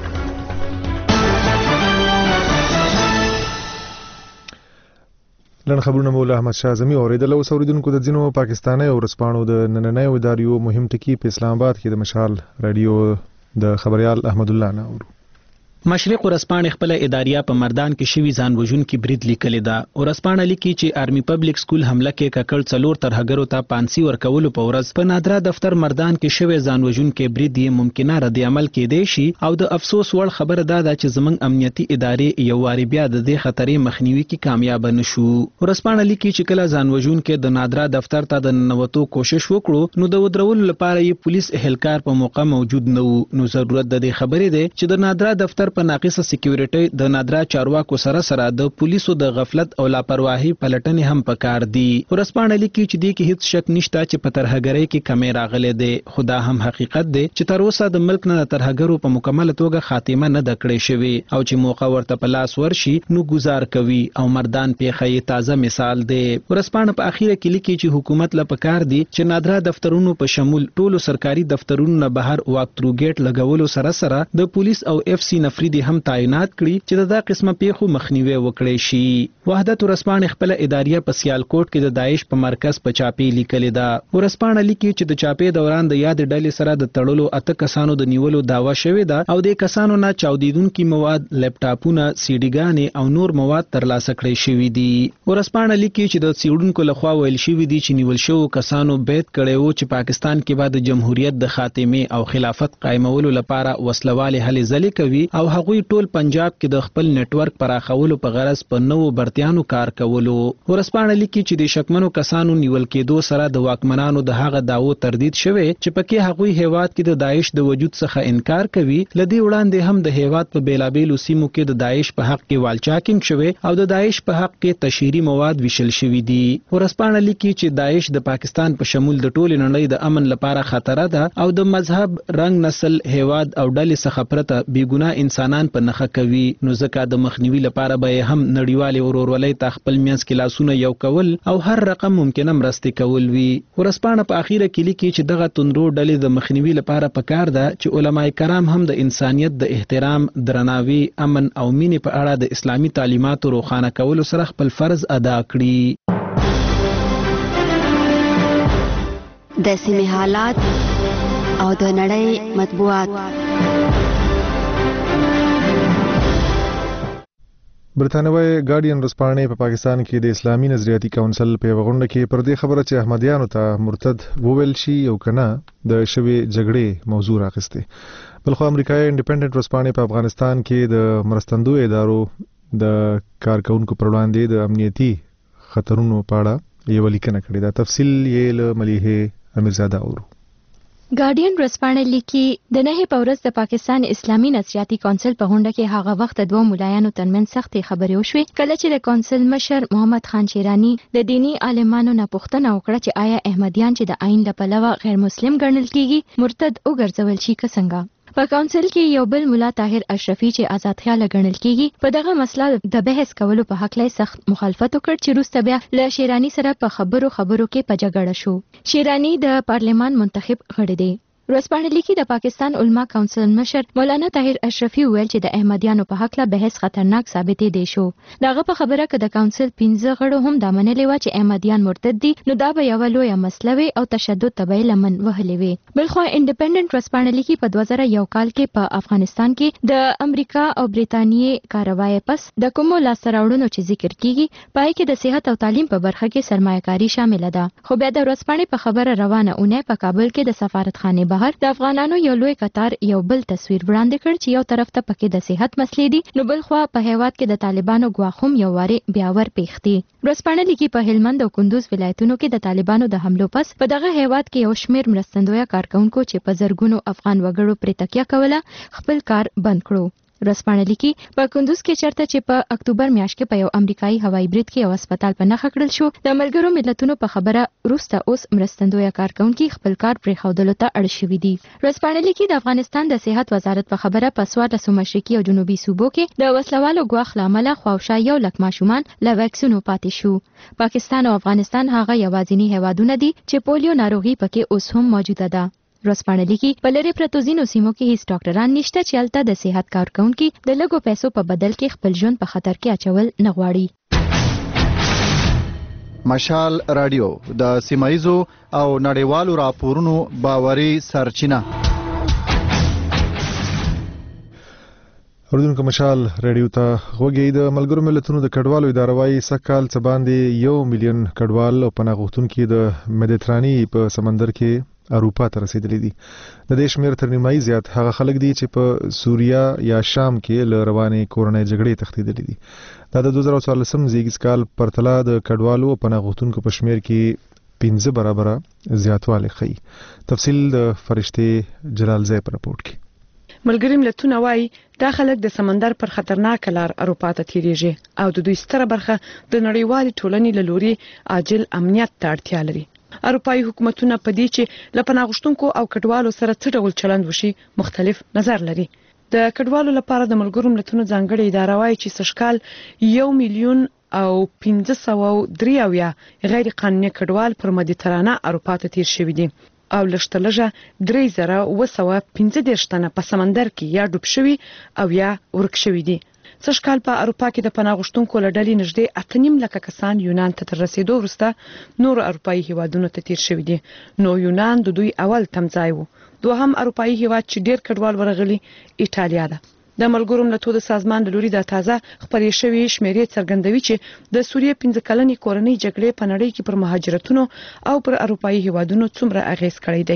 لن خبرونه مولا احمد شاه زمي اوریدل او اوریدونکو د ځینو پاکستاني او رسپانو د نننۍ اداریو مهم ټکی په اسلام آباد کې د مشال رادیو د خبريال احمد الله نه اورو. مشرق ورسپانې خپل اداریه په مردان کې شوی ځان وژونکي برید لیکلی ده. ورسپانه لیکي چې آرمي پبلک سکول حمله کې ککړ څلور ترهګرو ته پانسي ورکولو په ورځ په نادرا دفتر مردان کې شوی ځان وژونکي برید یې ممکنه رد عمل کېدی شي او د افسوس وړ خبره ده چې زموږ امنیتي ادارې یو واری بیا د دې خطرې مخنیوي کې کامیاب نشو. ورسپانه لیکي چې کله ځان وژونکي د نادرا دفتر ته د ننوتو کوشش وکړو نو د ودرولو لپاره یې پولیس اهلکار په موقع موجود نه وو. نو ضرورت د دې خبرې دی چې د نادرا دفتر په ناقصه سکیورټي د نادرا چارواکو سره سره د پولیسو د غفلت او لاپرواهي پلټنې هم پکار دي. ورسپانه لیکي چې دې کې هیڅ شک نشته چې په ترهګرۍ کې کمی راغلي دي. خدا هم حقیقت دی چې تر اوسه د ملک نه ترهګرو په مکمل توګه خاتمه نه د کړې شوی او چې موقع ورته په لاس ورشي نو گزار کوي او مردان پیښې تازه مثال دی. ورسپانه په اخیره کې لیکي چې حکومت له پکار دی چې نادرا دفترونو په شمول ټولو سرکاري دفترونو نه بهر واکترو ګیټ لګولو سره سره د پولیس او اف سی نفریدي هم تعینات کړي چې دا قسمه پیښو مخنیوي وکړي شي. وحدت ورسپانه خپل اداریه په سیالکوټ کې د داعش په مرکز په چاپی لیکلې ده. ورسپانه لیکي چې د چاپی دوران د یاد ډلې سره د تړلو اته کسانو د نیولو داوا شوې ده او د کسانو نه چاودیدونکو مواد، لپټاپونه، سیډیګانې او نور مواد ترلاسه کړي شوې دي. ورسپانه لیکي چې د سیډونکو لخوا ویل شوې دي چې نیول شوو کسانو بیت کړي وو چې پاکستان کې بعد جمهوریت د خاتمه او خلافت قائمولو لپاره وسلواله هلې ځلې کوي او او هغوی ټول پنجاب کې د خپل نتورک پراخولو په غرض په نوو برتیانو کار کولو. ورسپانه لیکي چې د شکمنو کسانو نیول کېدو سره د واکمنانو د هغه داوو تردید شوی چې پکې هغوی هیواد کې د داعش د وجود څخه انکار کوي. لدی وړاندې هم د هیواد په بیلابیلو سیمو کې د داعش په حق کې والچاکینګ شوی او د داعش په حق کې تشهیري مواد ویشل شوي دي. ورسپانه لیکي چې داعش د پاکستان په شمول د ټولې نړۍ د امن لپاره خطر ده او د مذهب، رنګ، نسل، هیواد او ډلې څخه پرته بیګناه انسانان په نخښه کوي. نو ځکه د مخنیوي لپاره به هم نړیوالې ورورولۍ ته خپل منځ کې لاسونه یو کول او هر رقم ممکنه مرستې کول وي. ورسپانه په اخیره کې لیکي چې دغه توندرو ډلې د مخنیوي لپاره پکار ده چې علماء کرام هم د انسانیت د احترام، درناوي، امن او مینې په اړه د اسلامي تعلیماتو روښانه کولو سره خپل فرض ادا کړي. د سیمې حالات او د نړۍ مطبوعات. برتانوي ګارډین ورځپاڼې په پاکستان کې د اسلامي نظریاتي کونسل په غونډه کې پر دې خبره چې احمدیانو ته مرتد وویل شي او کنه د شوی جګړې موضوع راغسته. بلخو امریکایي انډیپندنت ورځپاڼې په افغانستان کې د مرستندوی ادارو د کارکونکو پر وړاندې د امنیتي خطرونو په اړه یو لیکنه کړې ده. تفصیل یې له ملیحه امیرزاده اورو. ګارډین ورځپاڼه لیکي د نهه په ورځ د پاکستان اسلامي نظریاتي کونسل په غونډه کې هغه وخت دوه مولایانو ترمنځ سختې خبرې وشوې کله چې د کونسل مشر محمد خان شیرانی د دینی عالمانو نه پوښتنه وکړه چې آیا احمدیان چې د آئین له پلوه غیر مسلم ګڼل کیږي مرتد وګرځول شي که څنګه. په کونسل کې یو بل مولا طاهر اشرفي چې آزاد خیال ګڼل کیږي په دغه مسله د بحث کولو په حق له سخت مخالفت وکړ چې وروسته بیا له شیرانی سره په خبرو خبرو کې په جګړه شو. شیرانی د پارلمان منتخب غړی دی. ورځپاڼه لیکي د پاکستان علما کونسل مشر مولانا طاهر اشرفي ویل چې د احمدیانو په حق له بحث خطرناک ثابتې دی شو. دغه په خبره کې د کونسل پنځه غړو هم د منلې و چې احمدیان مرتد دي نو دا به یو لوی مسله وي او تشدد تبعی لمن وهلې وي. بلخو انډیپندنت ورځپاڼه لیکي په دوه زره یو کال کې په افغانستان کې د امریکا او برېټانیې کاروای پس د کومو لاسته راوړنو چې ذکر کیږي پای کې د صحت او تعلیم په برخه کې سرمایه‌کاري شامل ده. خو بیا د ورځپاڼې په خبره روانه اونۍ په کابل کې د سفارتخانه د افغانانو یو لوی قطار یو بل تصویر وړاندې کړ چې یو طرف ته پکې د صحت مسلې دي نو بل خوا په هیواد کې د طالبانو غواخوم یو واره بیا ور پیښتي. ورځپاڼه لیکي په هلمند او کندوز ولایتونو کې د طالبانو د حملو پس په دغه هیواد کې یو شمیر مرستندوی کارکونکو چې په زرګونو افغان وګړو پر تکیه کوله خپل کار بند کړو. ورځپاڼه لیکي په کندوز کې چرته چې په اکتوبر میاشت کې په یو امریکایي هوایي برید کې یو هسپتال په نښه کړل شو د ملګرو ملتونو په خبره وروسته اوس مرستندوی کارکونکي خپل کار پرېښودلو ته اړ شوي دي. ورځپاڼه لیکي د افغانستان د صحت وزارت په خبره په څوارلسو مشرقي او جنوبي صوبو کې د وسلوالو ګواښ له امله خواوشا یو لک ماشومان له واکسینو پاتې شو. پاکستان او افغانستان هغه یوازینی هیوادونه دي چې پولیو ناروغي پکې اوس هم موجوده ده. ورځپاڼه لیکي په لرې پرتو ځینو سیمو کې هیڅ ډاکټران نشته چې هلته د صحت کارکونکي د لږو پیسو په بدل کې خپل ژوند په خطر کې اچول نه غواړي. مشال رادیو د سیمایزو او نړیوالو راپورونو باوري سرچینه. اردوونکو مشال رادیو ته غوږی. د ملګرو ملتونو د کډوالو اداره وايي سکهال څه باندې یو میلیون کډوال او پناه غوښتونکي د مدیتراني په سمندر کې اروپا ته رسیدلي دي. د دې شمیر تر نیمایي زیات هغه خلک دي چې په سوریا یا شام کې له روانې کورنۍ جګړې تښتېدلي دي. دا د دوه زره څوارلسم زیږیز کال پرتله د کډوالو او پناه غوښتونکو په شمیر کې پنځه برابره زیاتوالی ښیي. تفصیل د فرشتې جلال زی په راپورټ کې. ملګري ملتونه وايي دا خلک د سمندر پر خطرناک لار اروپا ته تیریږي او د دوی ستره برخه د نړیوالې ټولنې له لوري عاجل امنیت ته اړتیا لري. اروپایي حکومتونه په دې چې له پناه غوښتونکو او کډوالو سره څه ډول چلند وشي مختلف نظر لري. د کډوالو لپاره د ملګرو ملتونو ځانګړې اداره وايي چې سږکال یو میلیون او پنځه سوه درې اویا غیر قانوني کډوال پر مدیترانه اروپا ته تیر شوي دي او لږ لږه درې زره اوه سوه پنځه دېرش تنه په سمندر کې یا ډوب شوي او یا ورک شوي دي. سږکال په اروپا کې د پناه غوښتونکو له ډلې نږدې اته نیم لکه کسان یونان ته تر رسیدو وروسته نور اروپایي هیوادونو ته تیر شوي دي. نو یونان د دوی اول تمځای و. دوهم اروپایي هیواد چې ډیر کډوال ورغلي ایټالیا ده. د ملګرو ملتونو سازمان د لوري د تازه خبرې شوی شمیرې څرګندوي چې د سوریې پنځه کلنې کورنۍ جګړې په نړۍ کې پر مهاجرتونو او پر اروپایي هیوادونو څومره اغیز کړی دی.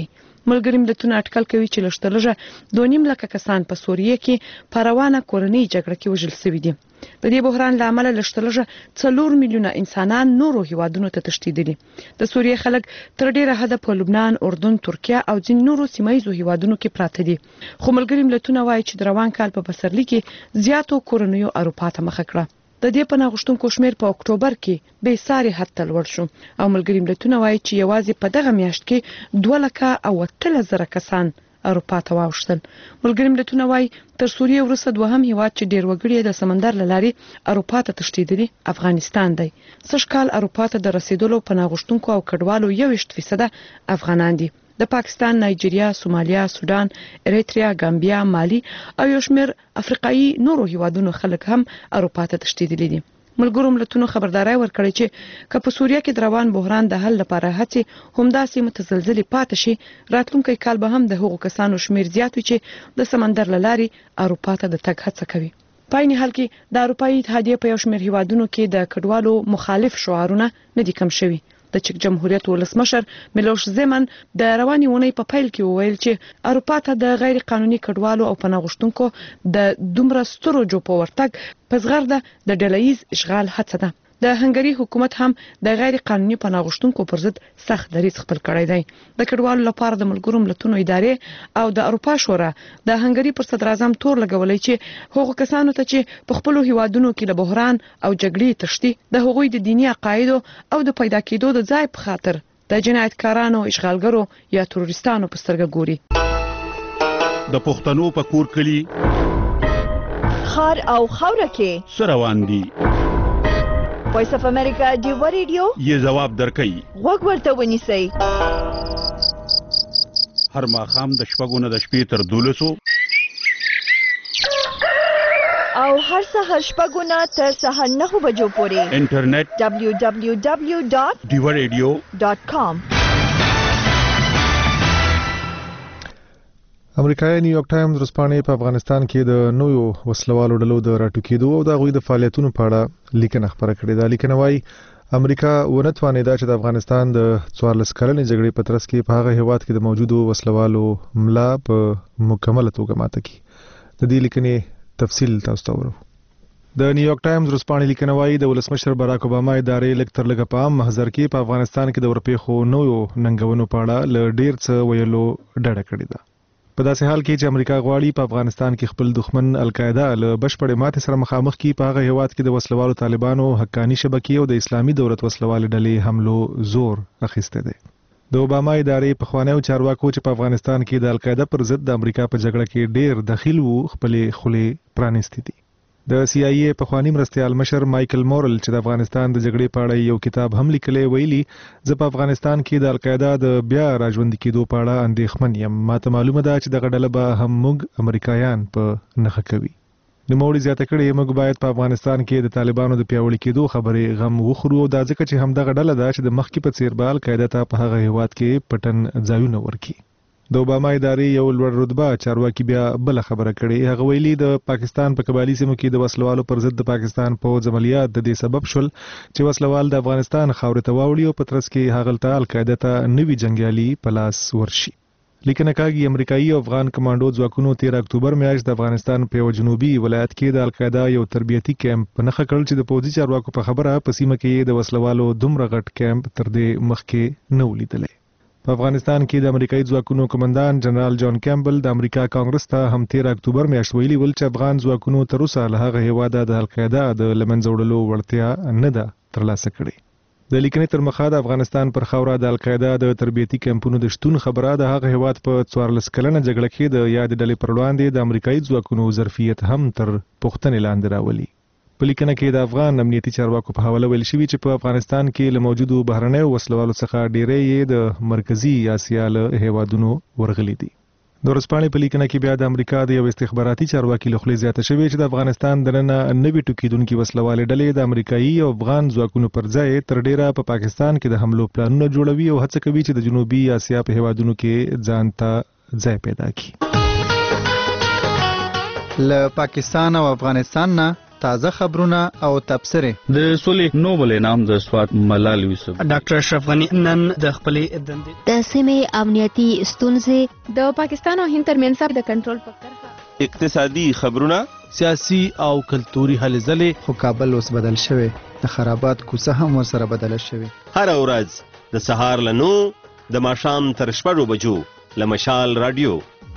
ملګری ملتونه اټکل کوي چې لږترلږه دوه نیم لکه کسان په سوریه کې په روانه کورنۍ جګړه کې وژل شوي دي. د دې بحران له امله لږترلږه څلور میلیونه انسانان نورو هیوادونو ته تښتیدلي. د سوریه خلک تر ډیره حده په لبنان، اردن، ترکیه او ځینو نورو سیمایي هیوادونو کې پراته دي. خو ملګری ملتونه وایي چې د روان کال په پسرلي کې زیاتو کورنیو اروپا ته مخه کړه. د دې پناه غوښتونکو شمیر په اکتوبر کې به ساري حد ته لوړ شو او ملګری ملتونه وایي چې یوازې په دغه میاشت کې دوه لکه او اتلس زره کسان اروپا ته واوښتل. ملګری ملتونه وایي تر سوریه وروسته دوهم هیواد چې ډیر وګړي د سمندر له لارې اروپا ته تښتیدلي افغانستان دی. سږ کال اروپا ته د رسیدلو پناه غوښتونکو او کډوالو یوویشت فیصده افغانان دي. د پاکستان، نایجیریا، سومالیا، سودان، اریتریا، ګامبیا، مالی او یو شمېر افریقایي نورو هیوادونو خلک هم اروپا ته تښتیدلي دي. ملګرو ملتونو خبرداري ورکړې چې که په سوریه کې د روان بحران د حل لپاره هڅې همداسې متزلزلې پاتې شي، راتلونکی کال به هم د هغو کسانو شمیر زیات وي چې د سمندر له لارې اروپا ته د تګ هڅه کوي. په عین حال کې د اروپایي اتحادیې په یو شمېر هیوادونو کې د کډوالو مخالف شعارونه نه دي کم شوي. د چک جمهوریت ولسمشر میلوش زیمن د رواني اونۍ په پیل کې وویل چې اروپا ته د غیر قانوني کډوالو او پناه غوښتونکو د دومره سترو جوپو ورتګ په زغرده د ډلهییز اشغال هڅه ده. د هنګري حکومت هم د غیر قانوني پناه غوښتونکو پر ضد سخت دریځ خپل کړی دی. د کډوالو لپاره د ملګرو ملتونو ادارې او د اروپا شورا د هنګري پر صدر اعظم تور لګولای چې هغو کسانو ته چې په خپل هیوادونو کې له بحران او جګړې تښتي د هغوی د دینی عقایدو او د پیدا کېدو د ځای په خاطر د جنایتکارانو، اشغالګرو یا تروریستانو په سترګه ګوري. د پښتنو په کور کلی خار او خوره کې سروان دي. وایس اف امریکا دیو ریډیو یې جواب درکړي. وګ ورته ونیسئ. هر ماښام د شپږو نه د شپې تر دولسو او هر سهار شپږو نه تر سهار نهو بجو پورې انټرنیټ دبلیو دبلیو دبلیو ډاٹ دیو ریډیو ډاٹ کام. امریکایي نیویارک ټایمز ورځپاڼې په افغانستان کې د نویو وسلوالو ډلو د راټوکېدو او د هغوی د فعالیتونو په اړه لیکنه خپره کړې ده. لیکنه وایي امریکا ونه توانېده چې د افغانستان د څوارلس کلنې جګړې په ترڅ کې په هغه هیواد کې د موجودو وسلوالو ملا په مکمله توګه ماته کړي. د دې لیکنې تفصیل تاسو ته ورو. د نیویارک ټایمز ورځپاڼې لیکنه وایي د ولسمشر باراک اوباما ادارې لږ تر لږه په عام محضر کې په افغانستان کې د ورپېښو نویو ننګونو په اړه له ډېر څه ویلو ډډه کړې ده. په داسې حال کې چې امریکا غواړي په افغانستان کې خپل دښمن القاعده له بشپړې ماتې سره مخامخ کړي، په هغه هیواد کې د وسلوالو طالبانو حقاني شبکې او د اسلامي دولت وسلوالې ډلې حملو زور اخیستی دی. د اوباما ادارې پخوانیو چارواکو چې په افغانستان کې د القاعده پر ضد د امریکا په جګړه کې ډېر دخیل وو خپلې خولې پرانیستې دي. د سی آی ای پخوانی مرستیال مشر مایکل مورل چې د افغانستان د جګړې په اړه یو کتاب هم لیکلی ویلي زه په افغانستان کې د القاعده د بیا راژوندي کېدو په اړه اندېښمن یم. ماته معلومه ده چې دغه ډله به هم موږ امریکایان په نښه کوي. نوموړي زیاته کړې موږ باید په افغانستان کې د طالبانو د پیاوړي کېدو خبرې غم وخورو او دا ځکه چې همدغه ډله ده چې د مخکې په څیر به القاعده ته په هغه هیواد کې پټن ځایونه ورکړي. د اوباما ادارې یو لوړ رتبه چارواکي بیا بل خبره کړې. هغه ویلي د پاکستان په قبایلی سیمو کې د وسلوالو پر ضد د پاکستان پوځ عملیات د دې سبب شول چې وسلوال د افغانستان خاورې ته واوړي او په ترڅ کې هغلته القاعده ته نوي جنګیالي په لاس ورشي. لیکنه کاږي امریکایي او افغان کمانډو ځواکونو تیر اکتوبر میاشت د افغانستان په یو جنوبي ولایت کې د القاعده یو تربیتي کیمپ په نښه کړل چې د پوځي چارواکو په خبره په سیمه کې د وسلوالو دومره غټ کیمپ تر دې مخکې نه ولیدلی. په افغانستان کې د امریکایي ځواکونو قومندان جنرال جان کیمبل د امریکا کانګرس ته هم تیر اکتوبر میاشت ویلي ول چې افغان ځواکونو تر اوسه له هغه هیواده د القاعده د له منځه وړلو وړتیا نه ده ترلاسه کړې. د لیکنې تر مخه د افغانستان پر خاوره د القاعده د تربیتي کیمپونو د شتون خبره د هغه هیواد په څوارلس کلنه جګړه کې د یاد ډلې پر وړاندې د امریکایي ځواکونو ظرفیت هم تر پوښتنې لاندې راولي. په لیکنه کې د افغان امنیتي چارواکو په حواله ویل شوي چې په افغانستان کې له موجودو بهرنیو وسلوالو څخه ډیری یې د مرکزي اسیا له هیوادونو ورغلي دي. د ورځپاڼې په لیکنه کې بیا د امریکا د یو استخباراتي چارواکي له خولې زیاته شوې چې د افغانستان دننه نوي ټوکېدونکي وسلوالې ډلې د امریکایي او افغان ځواکونو پر ځای تر ډیره په پاکستان کې د حملو پلانونه جوړوي او هڅه کوي چې د جنوبي اسیا په هیوادونو کې ځان ته ځای پیدا کړي. له پاکستان او افغانستان نه تازه خبرونه او تبصره. د سولې نوبل انعام د سوات ملال یوسف. ډاکټر اشرف غنی نن د خپلې دندې د سیمې امنیتي ستونزې د پاکستان او هند ترمنځ د کنټرول په طرفه اقتصادي خبرونه، سیاسي او کلتوري هلې ځلې. خو کابل اوس بدل شوی، د خرابات کوڅه هم ورسره بدله شوې. هر ورځ د سهار له نو د ماښام تر شپږو بجو له مشال رادیو.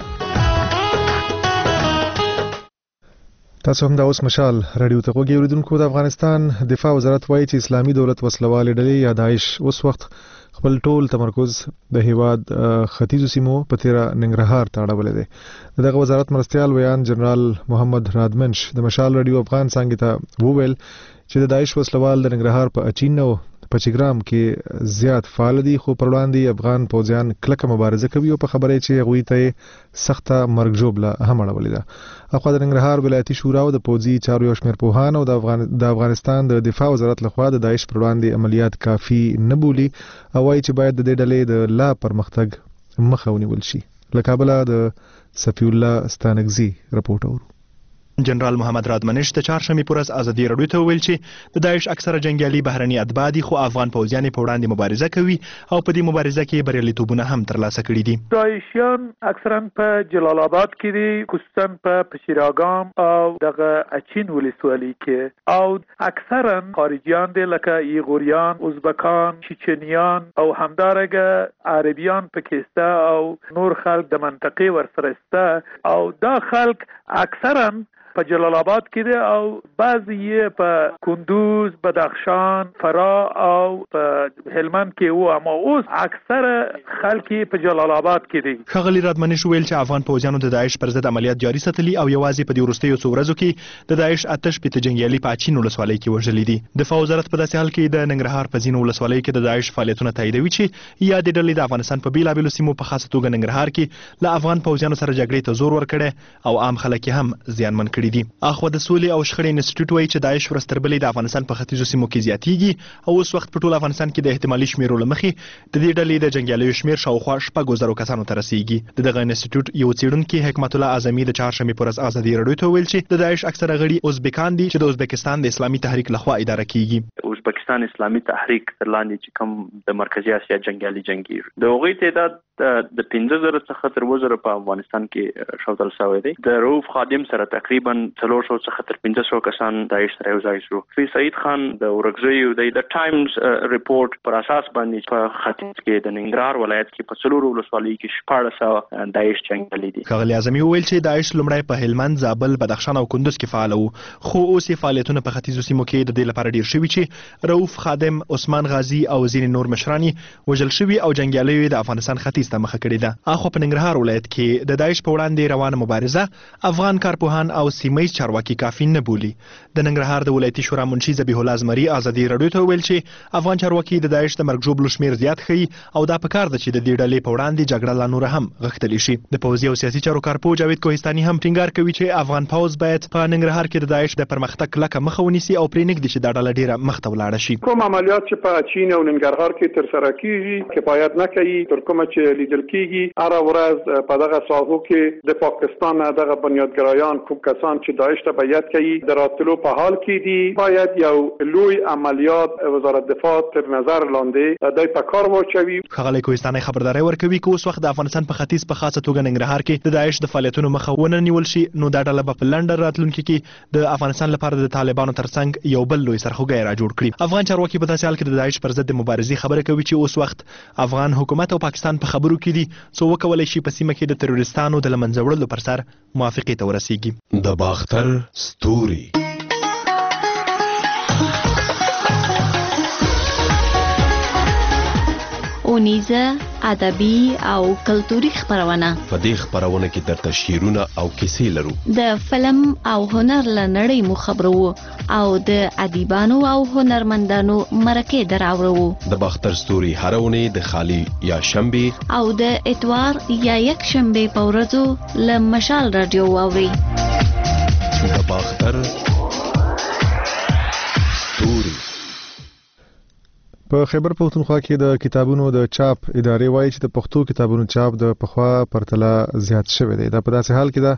تاسو هم دا اوس مشال رادیو ته غوږی اوریدونکو. د افغانستان دفاع وزارت وایي چې اسلامي دولت وسلوالې ډلې یا داعش اوس وخت خپل ټول تمرکز د هیواد ختیځو سیمو په تیره ننګرهار ته اړولی دی. دغه وزارت مرستیال ویان جنرال محمد رادمنش د مشال رادیو افغان څانګې ته وویل چې د داعش وسلوال د ننګرهار په اچین او په چګرام کې زیات فعال دي، خو پر وړاندې افغان پوځیان کلکه مبارزه کوي او په خبره چې هغوی ته سخته مرګ ژوبله هم اړولې ده. اخوا د ننګرهار ولایتي شورا او د پوځي چارو یو شمېر پوهان او د افغان د افغانستان د دفاع وزارت لخوا د داعش پر وړاندې عملیات کافي نه بولي او وایي چې باید د دې ډلې د لا پرمختګ مخه ونیول شي. له کابله د صفی الله ستانکزي رپورټ اورو. جنرال محمد رادمنش د چهارشنبې پر ورځ ازادي راډیو ته وویل چې د داعش اکثره جنګیالي بهرني اتباع دي، خو افغان پوځیان په وړاندې مبارزه کوي او په دې مبارزه کې بریالیتوبونه هم ترلاسه کړي دي. داعشیان اکثرا په جلال آباد کې دي، خصوصا په پشیراګام او دغه اچین ولسوالۍ کې، او اکثرا خارجیان دي لکه ایغوریان، ازبکان، چچنیان او همدارنګه عربیان پکې او نور خلک د منطقې ورسره سته، او دا خلک اکثرا په جلال آباد کې دي او بعضی یې په کندوز، بدخشان، فراه او په هلمند کې وو، اما اوس اکثره خلک په جلال آباد کې دي. ښاغلي رادمنش ویل چې افغان پوځیانو د داعش پر ضد عملیات جاري ساتلي او یوازې په دې وروستیو څو ورځو کې د داعش اته شپېته جنګیالي په اچین ولسوالۍ کې وژلي دي. دفاع وزارت په داسې حال کې د ننګرهار په ځینو ولسوالیو کې د داعش فعالیتونه تاییدوي چې یا د ډلې د افغانستان په بیلابیلو سیمو په خاصه توګه ننګرهار کې له افغان پوځیانو سره جګړې ته زور ورکړی او عام خلک هم زیانمن کړي دي. اخوا د سولې او شخړې انسټیټیوټ وایي چې داعش ورځ تر بلې د افغانستان په ختیځو سیمو کې زیاتېږي او اوس وخت په ټول افغانستان کې د احتمالي شمیرو له مخې د دې ډلې د جنګیالیو شمیر شاوخوا شپږو زرو کسانو ته رسیږي. د دغه انسټیټیوټ یو څېړونکي حکمت الله اعظمي د چهارشنبې پر ورځ ازادي راډیو ته وویل چې د داعش اکثره غړي ازبکان دي چې د ازبکستان د اسلامي تحریک لخوا اداره کیږي. ازبکستان اسلامي تحریک تر لاندې چې کوم د مرکزی اسیا جنګیالي جنگیر د هغوی تعداد د پنځه زره څخه تر اووه زره په افغانستان کې شاوتل شوی دی. د رؤوف خادم سره تقریبا څلور سوه څخه تر پنځه سوه کسان داعش سره یو ځای شو. فی سعید خان د ورکزیو د ټایمز ریپورت پر اساس باندې په ختیځ کې د ننګرهار ولایت کې په څلورو ولسوالیو کې شپاړس سوه داعش جنګیالي دي. ښاغلي اعظمي وویل چې داعش لومړی په هلمند، زابل، بدخشان او کندوز کې فعال وو، خو اوس یې فعالیتونه په ختیځو سیمو کې د دې لپاره ډیر شوي چې رؤوف خادم، عثمان غازي او ځینې نور مشران وژل شوي او جنګیالیو د افغانستان ختیځ ته مخه کړې ده. اخوا په ننګرهار ولایت کې د داعش په وړاندې روانه مبارزه افغان کارپوهان او سیمه‌ییز چارواکي کافي نه بولي. د ننګرهار د ولایتي شورا منشي ذبیح الله زمري ازادي راډیو ته وویل چې افغان چارواکي د داعش د مرګ ژوبلو شمیر زیات ښیي او دا پکار ده چې د دې ډلې په وړاندې جګړه لا نوره هم غښتلې شي. د پوځي او سیاسي چارو کارپوه جاوید کوهستاني هم ټینګار کوي چې افغان پوځ باید په ننګرهار کې د داعش د پرمختګ کلکه مخه ونیسي او پرې نږدې چې دا ډله ډیره مخته ولاړه شي. کوم عملیات چې په چین او ننګرهار کې تر سره کیږي کفایت نه کوي، تر کومه چې لیدل کیږي هر ورځ په دغه ساحو کې د پاکستان دغه بنیادګرایان کوم کسان چې داعش ته بیعت کوي د راتلو په حال کې دي. باید یو لوی عملیات وزارت دفاع تر نظر لاندې د په کار واچوي. ښاغلی کوهستاني خبرداری ورکوي چې اوس وخت د افغانستان په ختیځ په خاصه توګه ننګرهار کې د داعش د فعالیتونو مخه ونه نیول شي، نو دا ډله به په لنډه راتلونکي کې د افغانستان لپاره د طالبانو ترڅنګ یو بل لوی سرخوږی را جوړ کړي. افغان چارواکي په داسې حال کې د داعش پر ضد د مبارزې خبره کوي چې اوس وخت افغان حکومت او پاکستان په خبرو کې دي څو وکولای شي په سیمه کې د تروریستانو د له منځه وړلو پر سر موافقې ته ورسیږي. د باختر ستوري اونیزه ادبي او کلتوري خبرونه. په دې خبرونه کې درته شعرونه او کیسې لرو. د فلم او هنر لنړۍ مو خبرو او د ادیبانو او هنرمندانو مرکې دراوړو. د باختر ستوري هرونه د خالی یا شنبه او د اتوار یا یک شنبه په ورځو له مشال رادیو واوري. د باختر ستوري په خیبر پښتونخوا کې د کتابونو د چاپ ادارې وایي چې د پښتو کتابونو چاپ د پخوا پرتله زیات شوی دی. دا په داسې حال کې ده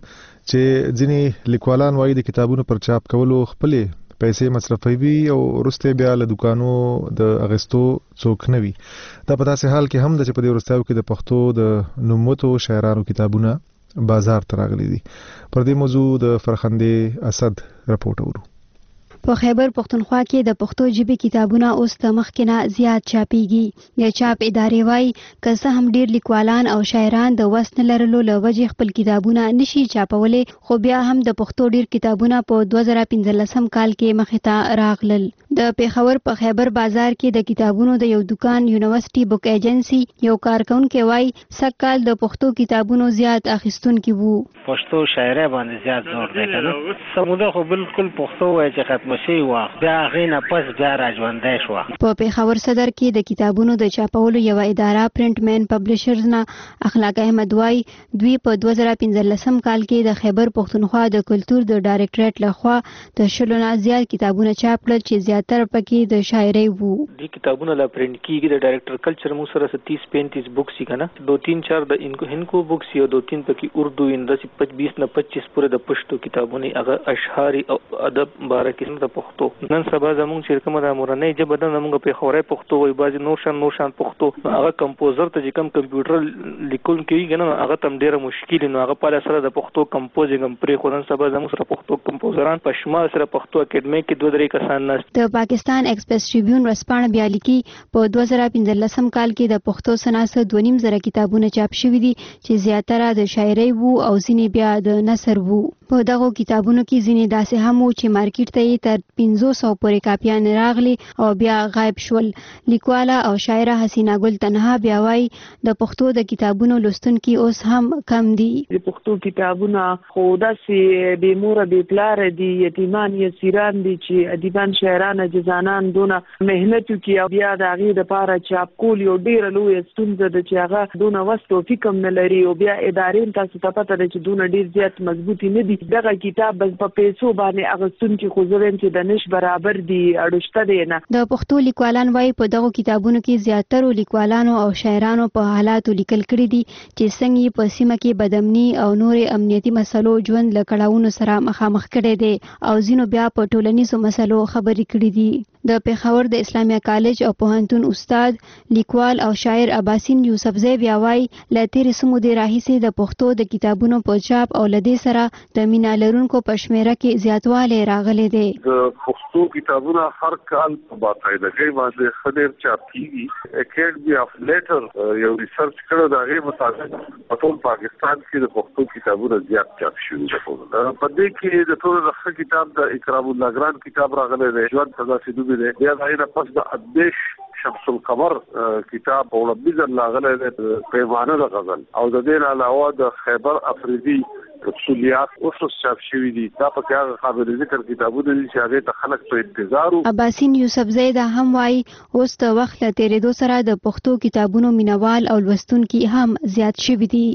چې ځینې لیکوالان وایي د کتابونو پر چاپ کولو خپلې پیسې مصرفوي او وروسته بیا له دکانو د اغستو څوک نه وي. دا په داسې حال کې هم د چې په دې وروستیو کې د پښتو د نوموتو شاعرانو کتابونه بازار ته راغلي دي. پر دې موضوع د فرخندې اسد راپورټ ورو. په خیبر پښتونخوا کې د پښتو ژبې کتابونه اوس د مخکې نه زیات چاپیږي. د چاپ ادارې وایي که څه هم ډیر لیکوالان او شاعران د وس نه لرلو له وجې خپل کتابونه نشي چاپولی، خو بیا هم د پښتو ډیر کتابونه په دوه زره پنځلسم کال کې مخې ته راغلل. د پیښور په خیبر بازار کې د کتابونو د یو دکان یونیورسيټي بک ایجنسی یو کارکونکي وایي سږ کال د پښتو کتابونو زیات اخیستونکي وو. پښتو شاعرۍ باندې زیات زور دی کنه. سموده خو بالکل پښتو وایي چې ختم شي وا بیا غینه پس بیا راځوندای شو. په پیښور صدر کې د کتابونو د چاپولو یو اداره پرنٹ مین پبلشرز نه اخلاق احمد وایي دوی په دوه زره پنځلسم کال کې د خیبر پښتونخوا د کلچر د ډایریکټریټ لخوا د شلو نه زیات کتابونه چاپ کړل چې زیاتره پکې د شاعرۍ وو. د کتابونو لا پرنٹ کیږي د ډایریکټر کلچر مو سره تیس پینتیس بکس کنه دو تین چار د انکو هنکو بکس یو دو تین پکې اردو اندسی بیس نه پچیس پورې د پښتو کتابونه هغه اشعاری او ادب بارکه د پښتو نن سبا زموږ چې کومه د مورنۍ ژبه د موږ په خوري پښتو وای باز نور شان نور شان پښتو هغه کمپوزر ته چې کوم کمپیوټر لیکل کیږي نه هغه تم ډیره مشکل نو هغه په سره د پښتو کمپوزینګ هم پرې خورن سبا زموږ سره پښتو کمپوزران په شمال سره پښتو اکیډمي کې دوه درې کسان ناست. د پاکستان ایکسپریس ټریبیون ورسپانه بیا لیکي په دوه زره پنځلسم کال کې د پښتو سناسه دوه نیم زره کتابونه چاپ شوي دي چې زیاتره د شاعرۍ وو او ځینې بیا د نثر وو. په دغه کتابونو کې ځینې داسې هم وو چې مارکیټ ته یې تر پنځه سوه پورې کاپیان راغلي او بیا غایب شول. لیکواله او شاعره حسینا ګل تنها بیا وایي د پښتو د کتابونو لوستونکي اوس هم کم دي. د پښتو کتابونه خو داسې بې موره بې پلاره دي، یتیمان یسیران دي چې ادیبان شاعران جزانان دونه محنت وکړي او بیا د هغې دپاره چاپ کول یو ډېره لویه ستونزه ده چې هغه دونه وس توفیق هم نه لري او بیا ادارې هم تاسو ته پته ده چې دونه ډېر زیات مضبوطې نه دي. دغه کتاب بس په پیسو باندې اخیستونکي خو زه وایم چې د نش برابر دي اړوشته دی نه. د پښتو لیکوالان وایي په دغو کتابونو کې زیاترو لیکوالانو او شاعرانو په حالاتو لیکل کړي دي چې څنګه په سیمه کې بدامني او نورې امنیتي مسلو ژوند له کړاوونو سره مخامخ کړي دي او ځینو بیا په ټولنیزو مسلو خبرې کړي دي. د پیښور د اسلامیه کالج او پوهنتون استاد لیکوال او شاعر اباسین یوسفزی بیا وایي له تېرې څو مودې راهیسې د پښتو د کتابونو په چاپ او له دې سره د مینا لرونکو په شمېره کې زیاتوالی راغلی دی. د پښتو کتابونه هر کال په باقاعدګۍ باندې ښه ډېر چاپ کېږي. اکیډمي اف لیټر یو ریسرچ کړی د هغې مطابق په ټول پاکستان کې د پښتو کتابونه زیات چاپ شوي دي. په دې کې د ټولو نه ښه کتاب د اکرام الله ګران کتاب راغلی دی، ژوند ته داسې دوبي دی. بیا د هغې نه پس د ادبیش شمس القمر کتاب په وړاندیز راغلی دی، پیمانه د غزل، او د دې نه علاوه د خیبر افریدي رسولیات اوس چاپ شوي دي. دا پکې هغه قابل ذکر کتابونه دي چې هغې ته خلک په انتظار وو. اباسین یوسفزی دا هم وایي اوس د وخت له تېرېدو سره د پښتو کتابونو مینوال او لوستونکي هم زیات شوي دي.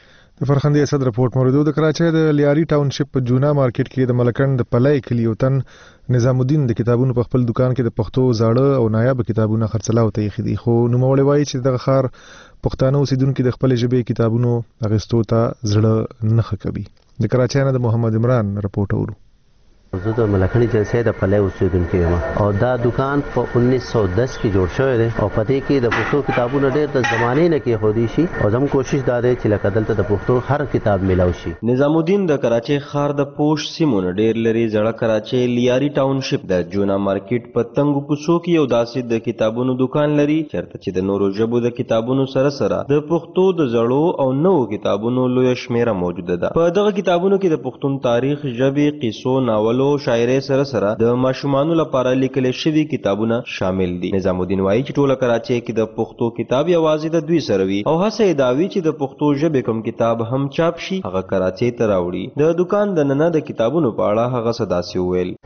د فرخندې اسد راپورټ موردو د کراچۍ د لیاري ټاونشپ په جونا مارکیټ کې د ملکند د پلای کلي یو تن نظام الدین د کتابونو په خپل دکان کې د پښتو زاړه او نایاب کتابونه خرڅلاو ته یې خدي، خو نوموړی وایي چې دغه ښار پښتانه اوسیدونکي د خپلې ژبې کتابونو اخیستو ته زړه نه ښه کوي. د کراچۍ نه د محمد عمران راپورټ اورو. زه د ملکندې جلسې د پلای اوسیدونکی یم او دا دکان په انیس سو دس کې جوړ شوی دی او په دې کې د پښتو کتابونه ډېر د زمانې نه کېښودی شي او زموږ کوشش دا دی چې لکه دلته د پښتو هر کتاب میلاو شي. نظام الدین د کراچۍ ښار د پوش سیمو نه ډېر لرې زړه کراچۍ لیاري ټاونشپ د جونا مارکیټ په تنګو کوڅو کې یو داسې د کتابونو دکان لري چېرته چې د نورو ژبو د کتابونو سره سره د پښتو د زړو او نوو کتابونو لویه شمېره موجوده ده. په دغه کتابونو کې د پښتون تاریخ، ژبې، قیصو، ناولو، شاعرۍ سره سره د ماشومانو لپاره لیکل شوي کتابونه شامل دي. نظام الدین وایي چې ټوله کراچۍ کې د پښتو کتاب یوازې د دوی سره وي او هڅه یې دا وي چې د پښتو ژبې کوم کتاب هم چاپ شي هغه کراچۍ ته راوړي. د دکان د ننه د کتابونو په اړه هغه څه داسې وویل.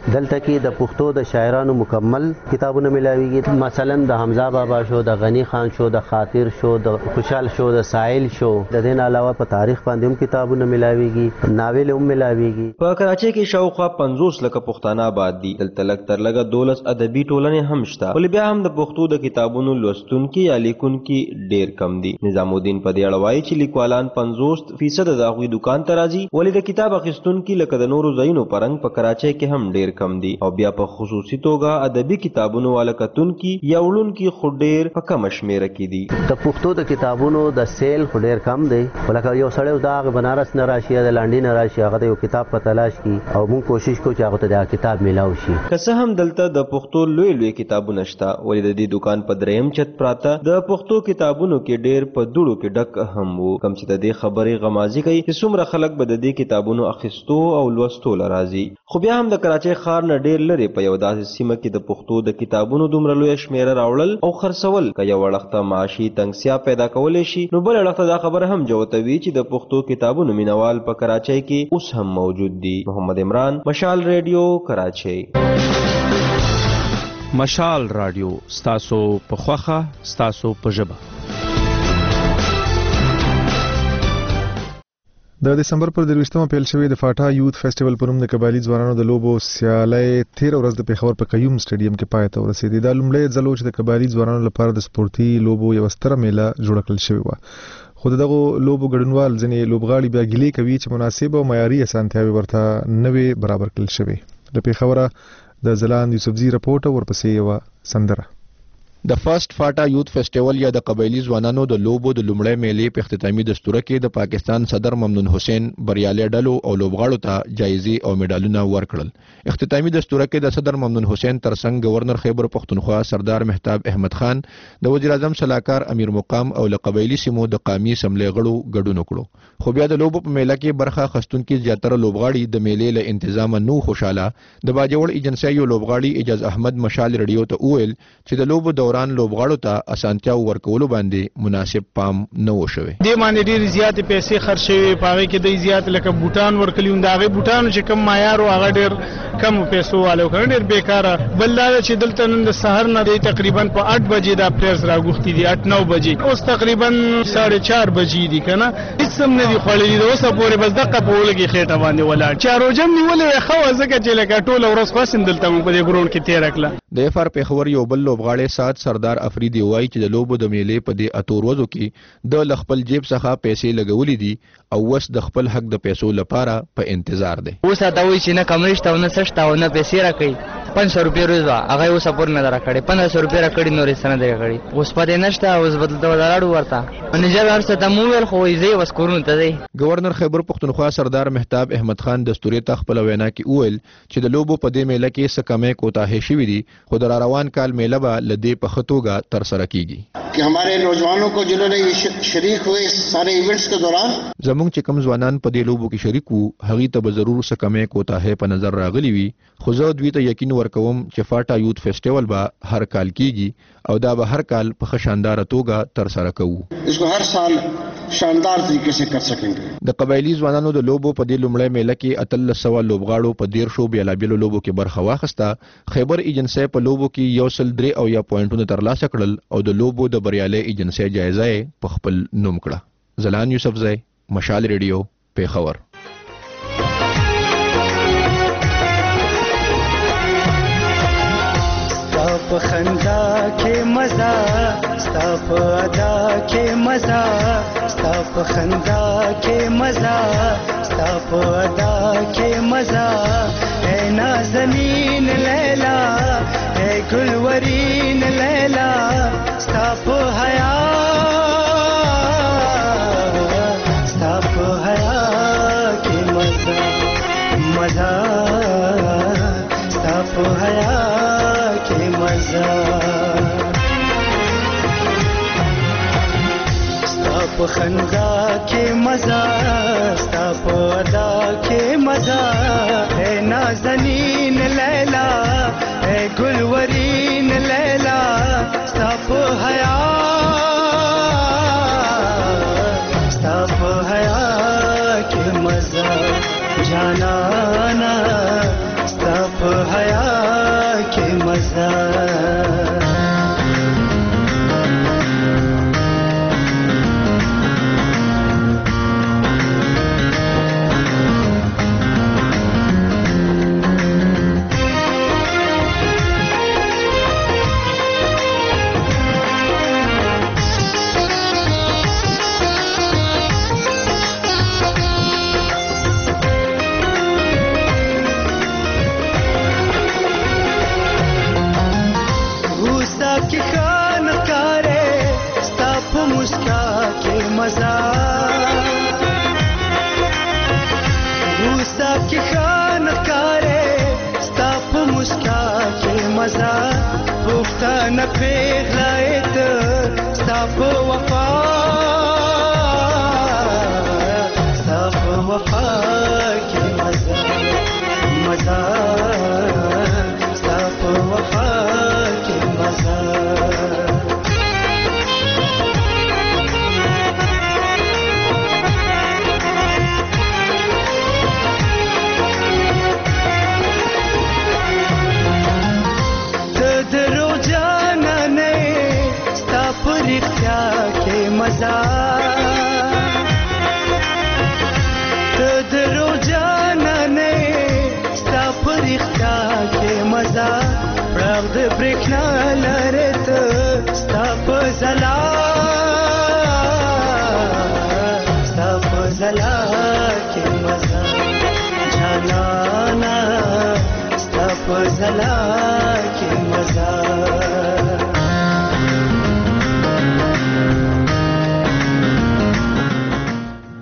دلته کې د پښتو د شاعرانو مکمل کتابونه ملاويږي، مثلا د حمزه بابا شو، د غنی خان شو، د خاطر شو، د خوشحال شو، د سائل شو. د دین علاوه په تاریخ باندې هم کتابونه ملاويږي، ناول هم ملاويږي. په کراچۍ کې شاوخوا پنځوس لکه پښتانه آباد دي. دلته لږ تر لږه دولس ادبي ټولنې هم شته، ولې بیا هم د پښتو د کتابونو لوستونکي یا لیکونکي ډیر کم دي. نظام الدین په دې اړه وایي چې لیکوالان پنځوس فیصد د هغوی دکان ته راځي، ولې د کتاب اخیستونکي لکه د نورو ځایونو په رنګ په کراچۍ کې هم ډیر کم دي، او بیا په خصوصي توګه ادبي کتابونو والا کتونکي یا وړونکي خو ډیر په کم شمیره کې دي. د پښتو د کتابونو د سیل خو ډیر کم دی، ولکه یو سړی د بنارس نه راشي یا د لانډي نه راشي، هغه د یو کتاب په تلاش کې، او موږ کوشش کوو چې هغه ته د کتاب میلاو شي. که څه هم دلته د پښتو لوی لوی کتابونه شته، ولې د دې دکان په دریم چت پراته د پښتو کتابونو کې ډیر په دوړو کې ډک هم وو، کم چې د دې خبرې غمازي کوي چې څومره خلک به د دې کتابونو اخیستو او لوستو لراځي. خو بیا هم د کراچۍ ښار نه ډیر لري په یو داسې سیمه کې د پښتو د کتابونو دومره لوی شمیره راوړل او خرڅول که یو وړخته معاشي تنګسیا پیدا کولی شي، نو بل وړخته دا خبره هم جوتوي چې د پښتو کتابونو مینوال په کراچۍ کې اوس هم موجود دي. محمد عمران، مشال ریډیو، کراچۍ. مشال رادیو، ستاسو په خوخه، ستاسو په ژبه. د دسمبر پر درویشتمه پیل شوی د فاټا یوث فیسټیوال پر نوم د قبایلی ځوانانو د لوبو سیالۍ تیر ورځ د پیښور په قیوم سټیډیم کې پای ته ورسېدې. دا لومړی ځل و چې د قبایلی ځوانانو لپاره د سپورتي لوبو یوه ستره میله جوړه کړل شوې وه، خو دغه لوبو ګډونوال ځینې لوبغاړي بیا ګیلې کوي چې مناسب او معیاري اسانتیاوې ورته نه وي برابر کړل شوې. له پیښوره د زلاند یوسفزي رپورټ ورپسې یوه سندره. د فرست فاټا یوث فیسټیوال یا د قبایلی ځوانانو د لوبو د لومړۍ میلې په اختتامي دستوره کې د پاکستان صدر ممنون حسین بریالي ډلو او لوبغاړو ته جایزې او میډالونه ورکړل. اختتامي دستوره کې د صدر ممنون حسین ترڅنګ گورنر خیبر پختونخوا سردار مهتاب احمد خان، د وزیر اعظم صلاحکار امیر مقام او له قبایلی سیمو د قامي اسمبلی غړو ګډون وکړو. خو بیا د لوبو په میله کې برخه اخیستونکي زیاتره لوبغاړي د میلې له انتظامه نو خوشاله. د باجوړ ایجنسی یو لوبغاړي اجاز احمد مشال ریډیو ته وویل چې د لوبو دوران لوبغاړو ته اسانتیاو ورکولو باندې مناسب پام نه و شوی. دې باندې ډېر زیاتې پیسې خرج شوې، په هغې کې د زیات لکه بوټان ورکړي، د هغې بوټانو چې کم معیار و هغه ډېر کم پیسو والا و، ډېر بیکاره. بل دا چې دلته نن د سهار نه دی تقریبا په اټ بجې دا پلیرز راغوښتي دي، اټ نو بجې، اوس تقریبا ساړه چار بجې دي که نه، هېڅ هم نه دي خوړلي د اوسه پورې، بس دقه په ولږې خېټه باندې ولاړ. چا روژه م نیولې وې ښه وه، ځکه چې لکه ټوله ورځ خو هسې دلته موږ په دې ګراونډ کې تېره کړه. د اف آر پیښور یو بل لوبغاړی سات سردار افریدي وایي چې د لوبو د میلې په دې اتو ورځو کې د له خپل جیب څخه پیسې لګولې دي او اوس د خپل حق د پیسو لپاره په انتظار دی. اوس دا وایي چې نه کمرې شته او نه څه شته او نه پیسې راکوي. پنځه سوه روپۍ روز وه، هغه یې اوسه پورې نه ده راکړې. پنځه سوه روپۍ راکړي، نور یې څه نه دی راکړي. اوس پتې نشته، اوس به دلته ولاړو ورته نجر هر څه ته مو وویل، خو وایي ځئ اوس کورونو ته ځئ. ګورنر خیبر پختونخوا سردار مهتاب احمد خان دستورې ته خپله وینا کې وویل چې د لوبو په دې میله کې څه کمی کوتاهۍ شوي دي، خو د راروان کال میله به له دې په ښه توګه ترسره کیږي. कि हमारे नौजवानों को जिन्होंने शरीक हुए सारे इवेंट्स के दौरान زمونږ چې کوم ځوانان په دې لوبو کې شریک وو، هغوی ته به ضرور څه کمی کوتاهۍ په نظر راغلی وي، خو زه دوی ته یقین ورکوم چې فاټا یوث فیسټیوال به هر کال کیږي او دا به هر کال په ښه شانداره توګه ترسره کوو. इसको हर साल शानदार तरीके से कर सकेंगे. د قبایلی ځوانانو د لوبو په دې لومړۍ میله کې اتلس سوه لوبغاړو په دیرشو بېلابېلو لوبو کې برخه واخیسته. خیبر ایجنسی په لوبو کې یو سل درې او یا پوینټونه ترلاسه کړل او د لوبو د بریالۍ ایجنسی جایزه یې په خپل نوم کړه. زلان یوسفزی، مشال ریډیو، پیښور. ستا په خندا کې مزه، ستا په ادا کې مزه، ستا په خندا کې مزه، ستا په ادا کې مزه. اے نازنین لیلا، اے گلورین لیلا، ستا په حیا، ستا په حیا کې مزه مزه، ستا په حیا کې مزه. ستا په خندا کې مزه، ستا په ادا کې مزه. اے نازنین لیلا، اے گلورین لیلا، ستا په حیا، ستا په حیا کې مزه. جانانا ستا په مزه پښتانه پیغلای ته ستا په وفا ستا په وفا کې مزه مزه ستا په وفا کې مزه مزه ته درو جانانه ستا پر اختیا کې مزه پړاو د برېښنا لاره ته ستا په ځلا ستا په ځلا کې مزه جانانه ستا په ځلا